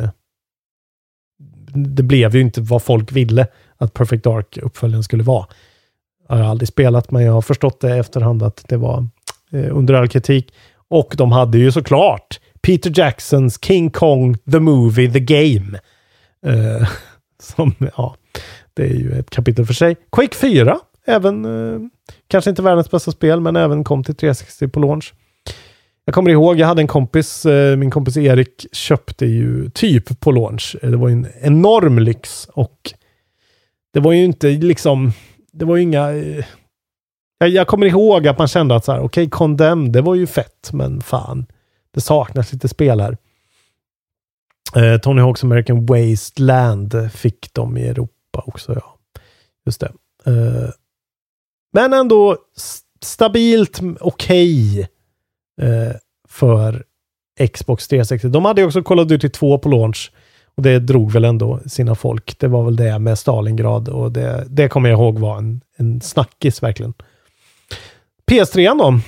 det blev ju inte vad folk ville att Perfect Dark uppföljaren skulle vara. Jag har aldrig spelat, men jag har förstått det efterhand att det var under all kritik. Och de hade ju såklart Peter Jacksons King Kong The Movie The Game. Som, det är ju ett kapitel för sig. Quake 4, även kanske inte världens bästa spel, men även kom till 360 på launch. Jag kommer ihåg, jag hade en kompis, min kompis Erik köpte ju typ på launch. Det var en enorm lyx och det var ju inte liksom, det var ju inga, jag kommer ihåg att man kände att så här, okej, Condemned, det var ju fett, men fan, det saknas lite spel här. Tony Hawk's American Wasteland fick de i Europa också, ja. Just det. Men ändå stabilt okej för Xbox 360. De hade ju också Call of Duty 2 på launch och det drog väl ändå sina folk. Det var väl det med Stalingrad och det kommer jag ihåg var en snackis verkligen. PS3 då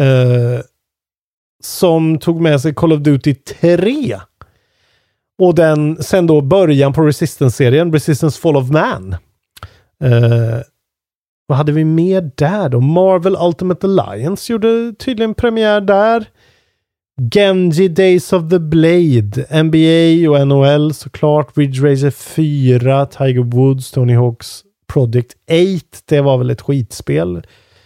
som tog med sig Call of Duty 3 och den sen då början på Resistance-serien, Resistance Fall of Man. Vad hade vi mer där då? Marvel Ultimate Alliance gjorde tydligen premiär där. Genji Days of the Blade, NBA och NHL såklart, Ridge Racer 4, Tiger Woods, Tony Hawk's Project 8, det var väl ett skitspel.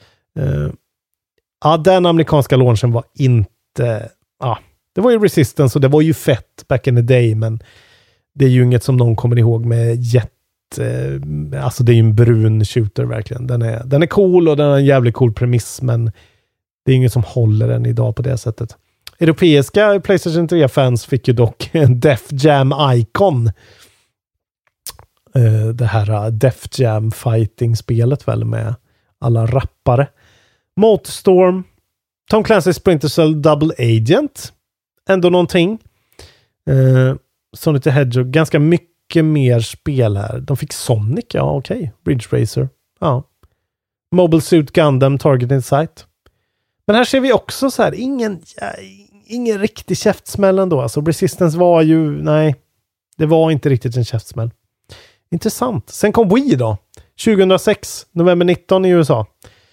Den amerikanska launchen var inte, det var ju Resistance och det var ju fett back in the day, men det är ju inget som någon kommer ihåg med alltså det är ju en brun shooter verkligen. Den är cool och den har en jävligt cool premiss, men det är inget som håller den idag på det sättet. Europeiska PlayStation 3-fans fick ju dock en Def Jam Icon. Det här Def Jam fighting-spelet väl med alla rappare. Motorstorm, Tom Clancy's Splinter Cell Double Agent. Ändå någonting. Sonic the Hedgehog, ganska mycket mer spel här. De fick Sonic, ja okej. Ridge Racer, ja. Mobile Suit Gundam, Target in Sight. Men här ser vi också så här, ingen riktig käftsmäll ändå. Alltså Resistance var ju, nej, det var inte riktigt en käftsmäll. Intressant. Sen kom Wii då. 2006, november 19 i USA.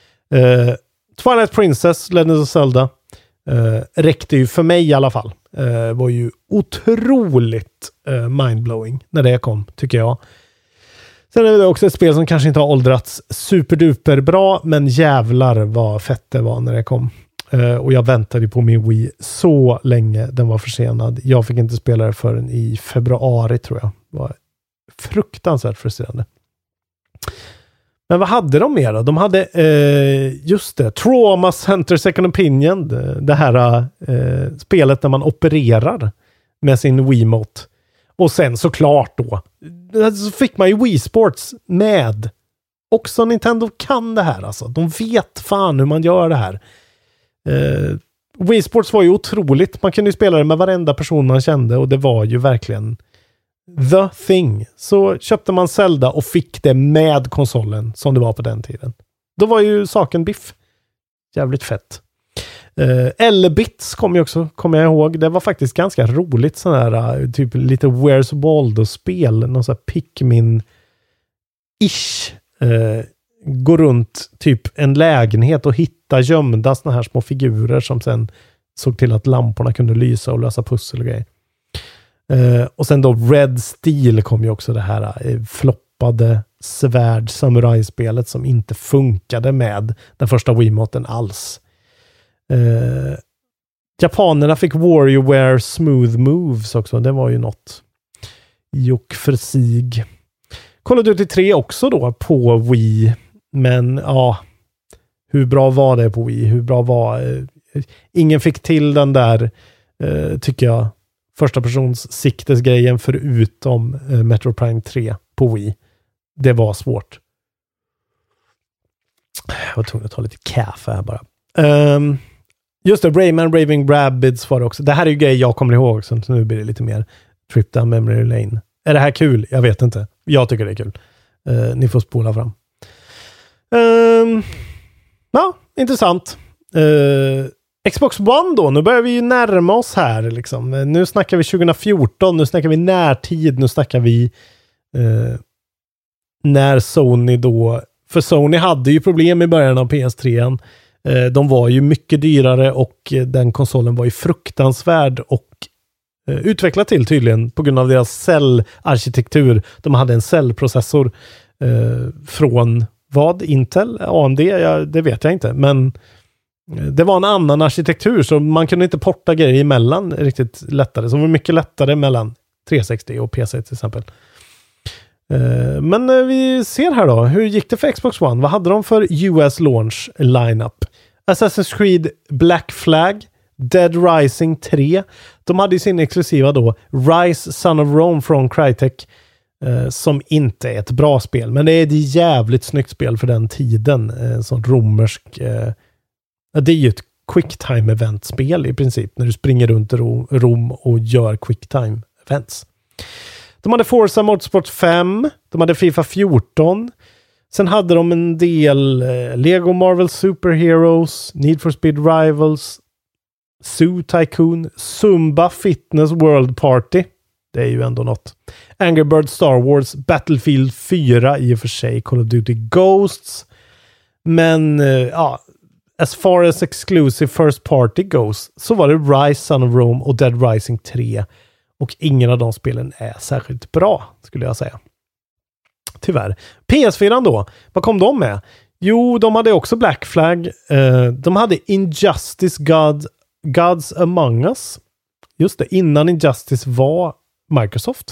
Twilight Princess, Legend of Zelda. Räckte ju för mig i alla fall. Var ju otroligt mindblowing när det kom, tycker jag. Sen är det också ett spel som kanske inte har åldrats superduper bra, men jävlar vad fett det var när det kom. Och jag väntade på min Wii så länge, den var försenad. Jag fick inte spela det förrän i februari tror jag. Det var fruktansvärt frustrerande. Men vad hade de mer då? De hade, just det, Trauma Center Second Opinion. Det här spelet där man opererar med sin Wiimote. Och sen såklart då, så fick man ju Wii Sports med. Också Nintendo kan det här alltså. De vet fan hur man gör det här. Wii Sports var ju otroligt. Man kunde ju spela det med varenda person man kände och det var ju verkligen the thing. Så köpte man Zelda och fick det med konsolen som det var på den tiden. Då var ju saken biff. Jävligt fett. L-Bits kom ju också, kommer jag ihåg. Det var faktiskt ganska roligt sån här typ lite Where's Waldo-spel. Någon sån här Pikmin-ish. Gå runt typ en lägenhet och hitta gömda såna här små figurer som sen såg till att lamporna kunde lysa och lösa pussel och grejer. Och sen då Red Steel kom ju också, det här floppade svärd-samurai-spelet som inte funkade med den första Wiimoten alls. Japanerna fick WarioWare Smooth Moves också. Det var ju något jock för sig. Call of Duty 3 också då på Wii. Men ja, hur bra var det på Wii? Hur bra var... ingen fick till den där, tycker jag, första persons siktesgrejen förutom Metro Prime 3 på Wii. Det var svårt. Jag var tvungen att ta lite kaffe här bara. Just det, Rayman Raving Rabbids var det också. Det här är ju grejer jag kommer ihåg, så nu blir det lite mer Trip Down Memory Lane. Är det här kul? Jag vet inte. Jag tycker det är kul. Ni får spola fram. Ja, intressant. Xbox One då, nu börjar vi ju närma oss här liksom. Nu snackar vi 2014, nu snackar vi närtid, nu snackar vi när Sony då, för Sony hade ju problem i början av PS3. De var ju mycket dyrare och den konsolen var ju fruktansvärd och utvecklad till tydligen på grund av deras cellarkitektur. De hade en cellprocessor från vad? Intel? AMD? Det vet jag inte, men det var en annan arkitektur så man kunde inte porta grejer emellan riktigt lättare. Så det var mycket lättare mellan 360 och PC till exempel. Men vi ser här då, hur gick det för Xbox One? Vad hade de för US launch lineup? Assassin's Creed Black Flag, Dead Rising 3. De hade ju sin exklusiva då, Rise Son of Rome från Crytek, som inte är ett bra spel, men det är ett jävligt snyggt spel för den tiden. Sån romersk... det är ju ett quicktime event-spel i princip, när du springer runt i Rom och gör quicktime events. De hade Forza Motorsport 5, de hade FIFA 14, sen hade de en del Lego Marvel Superheroes, Need for Speed Rivals, Zoo Tycoon, Zumba Fitness World Party. Det är ju ändå något. Angry Birds Star Wars, Battlefield 4 i och för sig, Call of Duty Ghosts. Men as far as exclusive first party goes så var det Rise Son of Rome och Dead Rising 3. Och ingen av de spelen är särskilt bra, skulle jag säga. Tyvärr. PS4 då, vad kom de med? Jo, de hade också Black Flag. De hade Injustice Gods Among Us. Just det, innan Injustice var Microsoft.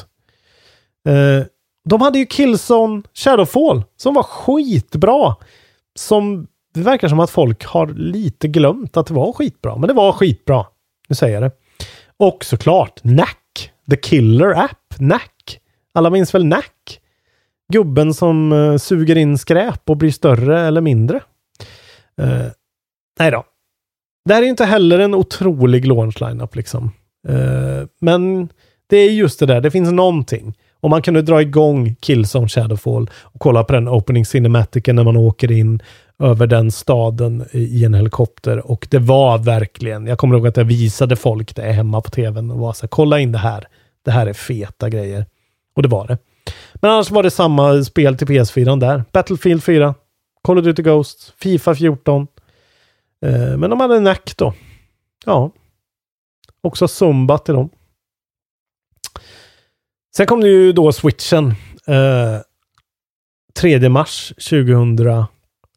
De hade ju Killzone Shadowfall som var skitbra. Som det verkar som att folk har lite glömt att det var skitbra. Men det var skitbra. Nu säger jag det. Och såklart Knack. The Killer App. Knack. Alla minns väl Knack? Gubben som suger in skräp och blir större eller mindre. Nej då. Det här är inte heller en otrolig launch lineup liksom. Men det är just det där. Det finns någonting. Om man kunde dra igång Killzone Shadowfall och kolla på den opening cinematiken när man åker in över den staden i en helikopter. Och det var verkligen, jag kommer ihåg att jag visade folk det hemma på tvn och var så här, kolla in det här. Det här är feta grejer. Och det var det. Men annars var det samma spel till PS4 där. Battlefield 4, Call of Duty Ghosts, FIFA 14. Men de hade Knack då. Ja. Också Zumba till dem. Sen kom det ju då Switchen 3 mars 2017.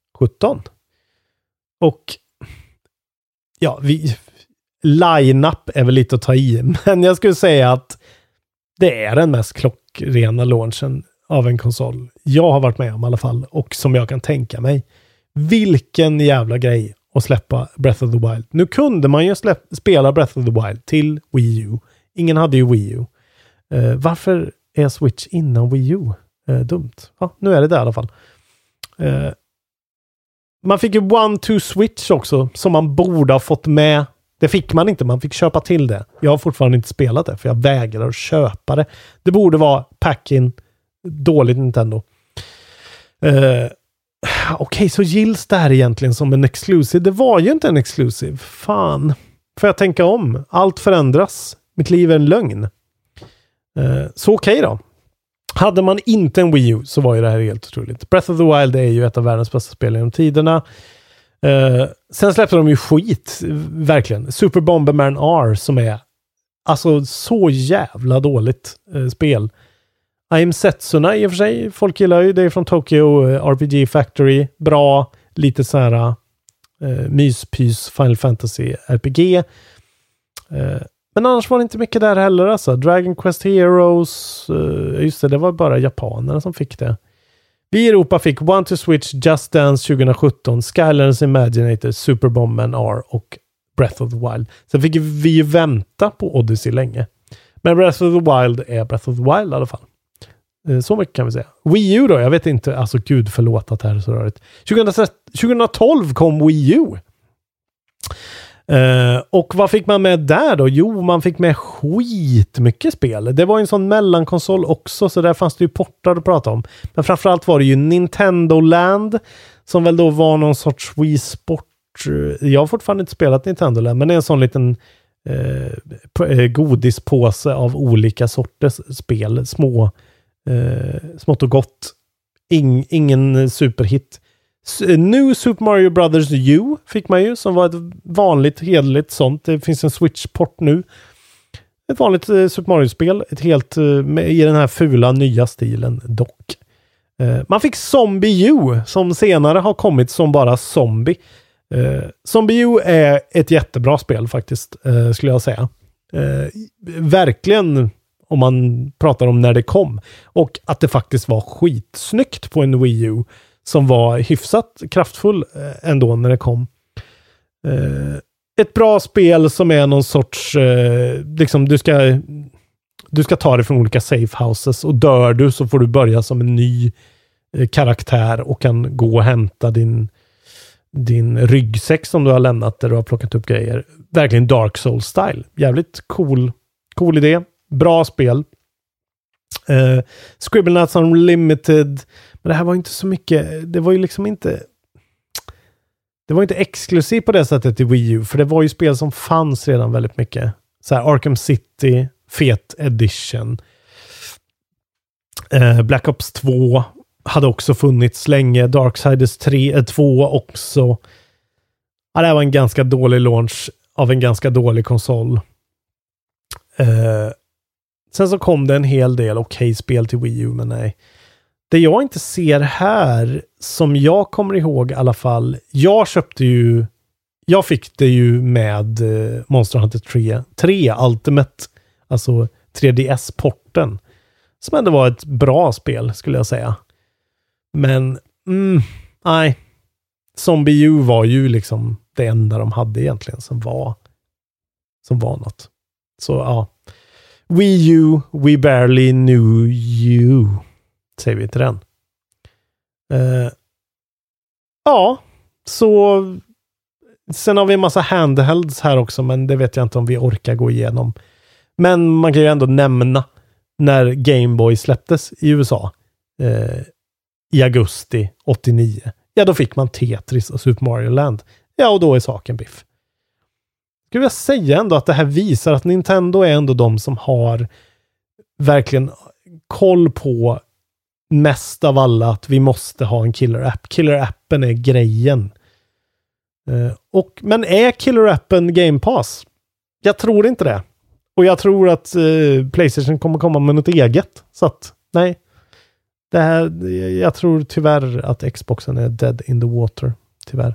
Och ja, line-up är väl lite att ta i, men jag skulle säga att det är den mest klockrena launchen av en konsol jag har varit med om i alla fall, och som jag kan tänka mig. Vilken jävla grej att släppa Breath of the Wild. Nu kunde man ju spela Breath of the Wild till Wii U. Ingen hade ju Wii U. Varför är Switch innan Wii U? Dumt. Ja, nu är det där i alla fall. Man fick ju 1-2 Switch också, som man borde ha fått med. Det fick man inte, man fick köpa till det. Jag har fortfarande inte spelat det, för jag vägrar att köpa det. Det borde vara pack-in. Dåligt Nintendo. Okej, så gills det här egentligen som en exclusive? Det var ju inte en exclusive. Fan. Får jag tänka om? Allt förändras. Mitt liv är en lögn. Så okej då. Hade man inte en Wii U så var ju det här helt otroligt. Breath of the Wild är ju ett av världens bästa spel genom tiderna. Sen släppte de ju skit, verkligen. Super Bomberman R som är alltså så jävla dåligt spel. I Am Setsuna i och för sig. Folk gillar ju det från Tokyo RPG Factory. Bra, lite så här myspys Final Fantasy RPG. Men annars var det inte mycket där heller alltså. Dragon Quest Heroes, just det var bara japanerna som fick det. Vi i Europa fick One to Switch, Just Dance 2017, Skylanders Imaginator, Super Bomberman R och Breath of the Wild. Sen fick vi ju vänta på Odyssey länge. Men Breath of the Wild är Breath of the Wild i alla fall. Så mycket kan vi säga. Wii U då, jag vet inte, alltså gud förlåt att det här är så rörigt. 2012 kom Wii U. Och vad fick man med där då? Jo, man fick med skitmycket spel. Det var en sån mellankonsol också, så där fanns det ju portar att prata om. Men framförallt var det ju Nintendo Land, som väl då var någon sorts Wii Sport. Jag har fortfarande inte spelat Nintendo Land, men det är en sån liten godispåse av olika sorters spel. Smått och gott. Ingen superhit. New Super Mario Brothers U fick man ju, som var ett vanligt hederligt sånt. Det finns en Switch-port nu. Ett vanligt Super Mario-spel. Ett helt i den här fula nya stilen dock. Man fick Zombie U, som senare har kommit som bara Zombie. Zombie U är ett jättebra spel faktiskt, skulle jag säga. Verkligen, om man pratar om när det kom. Och att det faktiskt var skitsnyggt på en Wii U som var hyfsat kraftfull ändå när det kom. Ett bra spel som är någon sorts liksom du ska ta det från olika safe houses, och dör du så får du börja som en ny karaktär och kan gå och hämta din ryggsäck som du har lämnat där du har plockat upp grejer. Verkligen Dark Souls style. Jävligt cool idé. Bra spel. Scribblenauts Unlimited. Men det här var inte så mycket. Det var ju liksom inte. Det var inte exklusivt på det sättet i Wii U. För det var ju spel som fanns redan väldigt mycket. Så här Arkham City, fet edition. Black Ops 2 hade också funnits länge. Darksiders 2 också. Ja, det här var en ganska dålig launch av en ganska dålig konsol. Sen så kom det en hel del okej spel till Wii U, men nej. Det jag inte ser här, som jag kommer ihåg i alla fall, jag fick det ju med Monster Hunter 3 Ultimate, alltså 3DS-porten, som ändå var ett bra spel skulle jag säga. Men nej, Zombie U var ju liksom det enda de hade egentligen som var något. Så ja, Wii U, we barely knew you, säger vi till den. Ja, så sen har vi en massa handhelds här också, men det vet jag inte om vi orkar gå igenom. Men man kan ju ändå nämna när Game Boy släpptes i USA i augusti 89. Ja, då fick man Tetris och Super Mario Land. Ja, och då är saken biff. Skulle jag säga ändå att det här visar att Nintendo är ändå de som har verkligen koll på mest av alla att vi måste ha en killer-app. Killer-appen är grejen. Men är killer-appen Game Pass? Jag tror inte det. Och jag tror att PlayStation kommer komma med något eget. Så att, nej. Jag tror tyvärr att Xboxen är dead in the water. Tyvärr.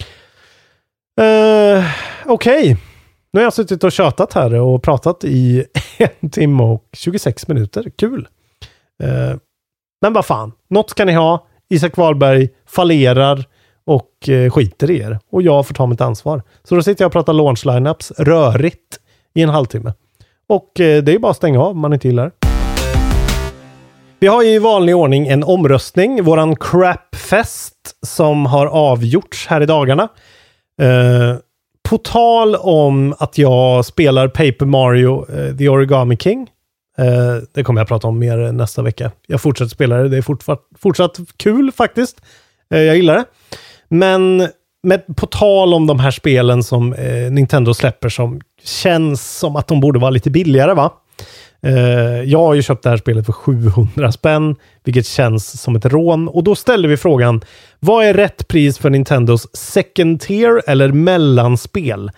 Okej. Nu har jag suttit och tjatat här och pratat i 1 timme och 26 minuter. Kul. Men vad fan. Något ska ni ha. Isak Wahlberg fallerar och skiter i er. Och jag får ta mitt ansvar. Så då sitter jag och pratar launch lineups rörigt i en halvtimme. Och det är ju bara att stänga av om man inte gillar. Vi har ju i vanlig ordning en omröstning. Våran crapfest som har avgjorts här i dagarna. På tal om att jag spelar Paper Mario The Origami King. Det kommer jag prata om mer nästa vecka. Jag fortsätter spela det. Det är fortsatt kul faktiskt. Jag gillar det. Men på tal om de här spelen som Nintendo släpper som känns som att de borde vara lite billigare, va? Jag har ju köpt det här spelet för 700 spänn, vilket känns som ett rån. Och då ställer vi frågan, vad är rätt pris för Nintendos second tier eller mellanspel?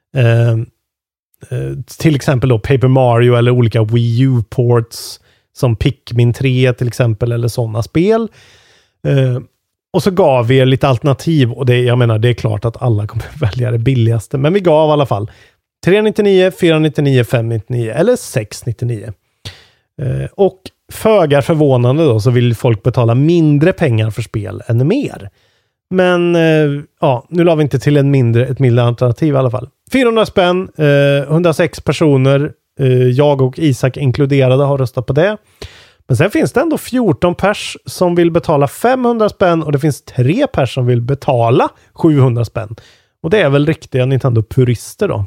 Till exempel då Paper Mario eller olika Wii U-ports som Pikmin 3 till exempel, eller sådana spel. Och så gav vi er lite alternativ, och jag menar, det är klart att alla kommer välja det billigaste, men vi gav i alla fall 399, 499, 599 eller 699. Och föga förvånande då så vill folk betala mindre pengar för spel än mer. Men ja, nu la vi inte till ett mindre alternativ i alla fall. 400 spänn, 106 personer, jag och Isak inkluderade har röstat på det. Men sen finns det ändå 14 pers som vill betala 500 spänn och det finns 3 pers som vill betala 700 spänn. Och det är väl riktiga Nintendo-purister då.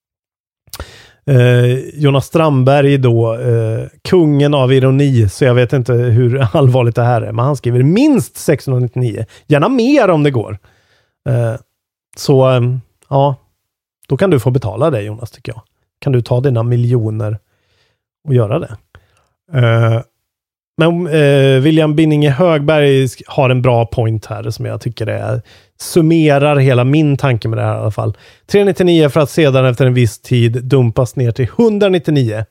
Jonas Strandberg då, kungen av ironi, så jag vet inte hur allvarligt det här är, men han skriver minst 699, gärna mer om det går. Ja, då kan du få betala det, Jonas, tycker jag. Kan du ta dina miljoner och göra det. Men William Binninge Högberg har en bra point här som jag tycker summerar hela min tanke med det här i alla fall. 399 för att sedan efter en viss tid dumpas ner till 199.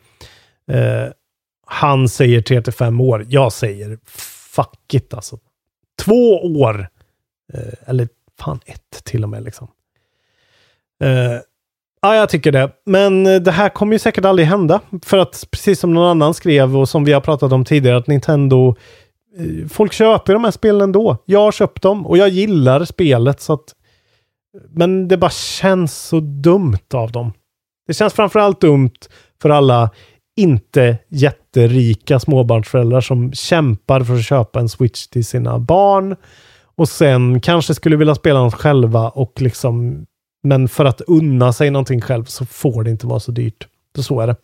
Han säger 3-5 år. Jag säger fuck it alltså. 2 år. Eller fan 1 till och med liksom. Ja, jag tycker det. Men det här kommer ju säkert aldrig hända. För att precis som någon annan skrev och som vi har pratat om tidigare, att Nintendo, folk köper de här spelen ändå. Jag har köpt dem och jag gillar spelet, så att, men det bara känns så dumt av dem. Det känns framförallt dumt för alla inte jätterika småbarnsföräldrar som kämpar för att köpa en Switch till sina barn och sen kanske skulle vilja spela dem själva och liksom, men för att unna sig någonting själv så får det inte vara så dyrt. Så är det.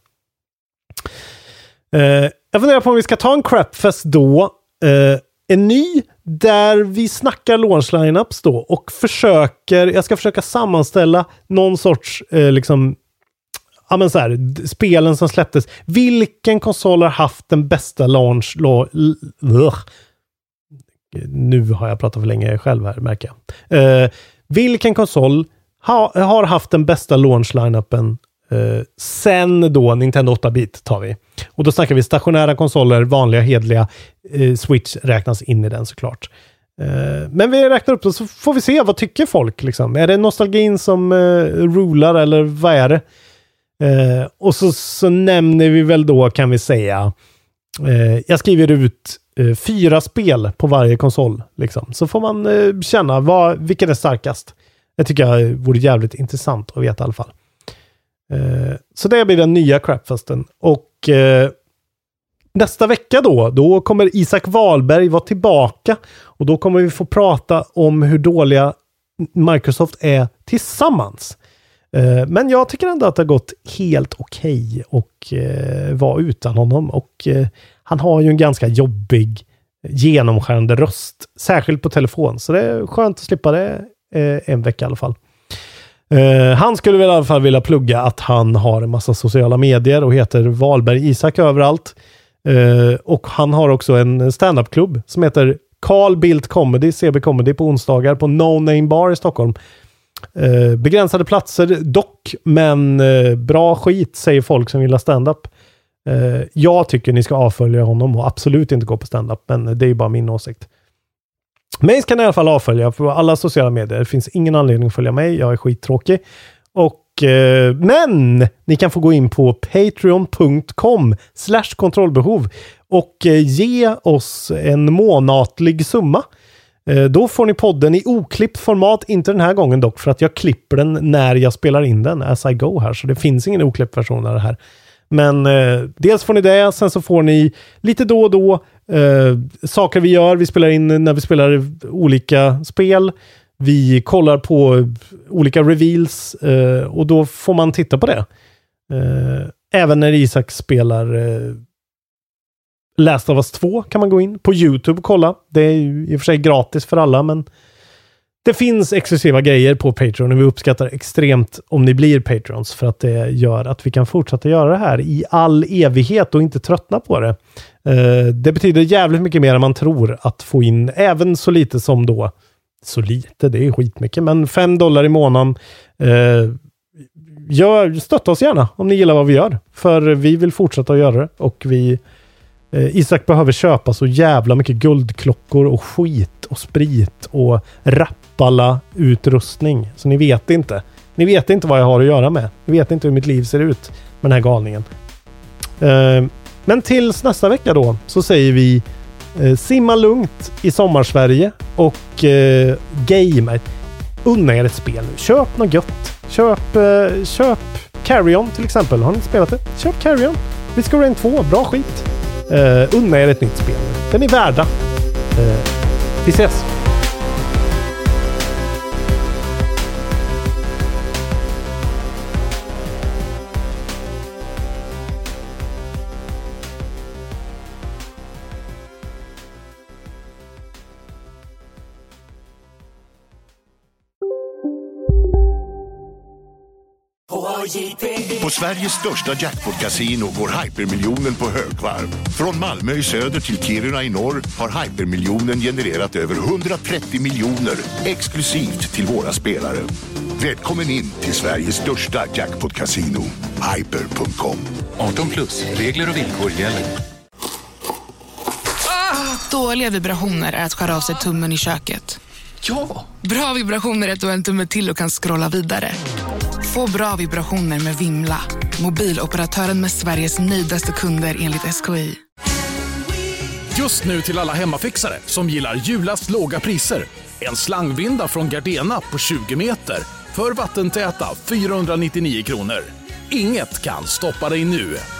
Jag funderar på om vi ska ta en crapfest då. En ny där vi snackar launch lineups då och jag ska försöka sammanställa någon sorts liksom, ja men så här, spelen som släpptes. Vilken konsol har haft den bästa launch? Nu har jag pratat för länge själv här, märker jag. Vilken konsol har haft den bästa launch lineupen sen då Nintendo 8-bit tar vi. Och då snackar vi stationära konsoler, vanliga, hedliga. Switch räknas in i den såklart. Men vi räknar upp det så får vi se, vad tycker folk liksom. Är det nostalgin som rular eller vad är det? Och så nämner vi väl då, kan vi säga, jag skriver ut 4 spel på varje konsol liksom. Så får man känna vilken är starkast. Det tycker jag vore jävligt intressant att veta i alla fall. Så det blir den nya crapfesten. Och nästa vecka då kommer Isak Wahlberg vara tillbaka. Och då kommer vi få prata om hur dåliga Microsoft är tillsammans. Men jag tycker ändå att det har gått helt okej och vara utan honom. Och han har ju en ganska jobbig, genomskärande röst. Särskilt på telefon. Så det är skönt att slippa det en vecka i alla fall. Han skulle väl i alla fall vilja plugga att han har en massa sociala medier och heter Wahlberg Isak överallt. Och han har också en stand-up-klubb som heter Carl Bildt Comedy, CB Comedy, på onsdagar på No Name Bar i Stockholm. Begränsade platser dock, men bra skit säger folk som gillar stand-up. Jag tycker ni ska avfölja honom och absolut inte gå på stand-up, men det är ju bara min åsikt. Mig kan ni i alla fall avfölja på alla sociala medier. Det finns ingen anledning att följa mig. Jag är skittråkig. Men ni kan få gå in på patreon.com/kontrollbehov och ge oss en månatlig summa. Då får ni podden i oklippt format. Inte den här gången dock, för att jag klipper den när jag spelar in den as I go här. Så det finns ingen oklippt version av det här. Men dels får ni det, sen så får ni lite då och då saker vi gör. Vi spelar in när vi spelar olika spel. Vi kollar på olika reveals och då får man titta på det. Även när Isak spelar Last of Us 2 kan man gå in på YouTube och kolla. Det är ju i och för sig gratis för alla, men det finns exklusiva grejer på Patreon och vi uppskattar extremt om ni blir Patrons, för att det gör att vi kan fortsätta göra det här i all evighet och inte tröttna på det. Det betyder jävligt mycket mer än man tror att få in även så lite som då. Så lite, det är skitmycket, men $5 i månaden. Stötta oss gärna om ni gillar vad vi gör, för vi vill fortsätta att göra det, och Isak behöver köpa så jävla mycket guldklockor och skit och sprit och rappala utrustning. Så ni vet inte vad jag har att göra med. Ni vet inte hur mitt liv ser ut med den här galningen. Men tills nästa vecka då så säger vi simma lugnt i sommarsverige och game. Unna er ett spel nu. Köp något gött. Köp Carrion till exempel. Har ni inte spelat det? Köp Carrion. Risk of Rain 2. Bra skit. Unna er ett nytt spel. Den är värda. Vi ses. På Sveriges största jackpot-casino går hypermiljonen på högvarv. Från Malmö i söder till Kiruna i norr har hypermiljonen genererat över 130 miljoner exklusivt till våra spelare. Välkommen in till Sveriges största jackpot-casino, hyper.com. 18+, regler och villkor gäller. Dåliga vibrationer är att skära av sig tummen i köket. Ja! Bra vibrationer är att du har en tumme till och kan scrolla vidare. Få bra vibrationer med Vimla. Mobiloperatören med Sveriges nöjdaste kunder enligt SKI. Just nu till alla hemmafixare som gillar julast låga priser. En slangvinda från Gardena på 20 meter för vattentäta 499 kronor. Inget kan stoppa dig nu.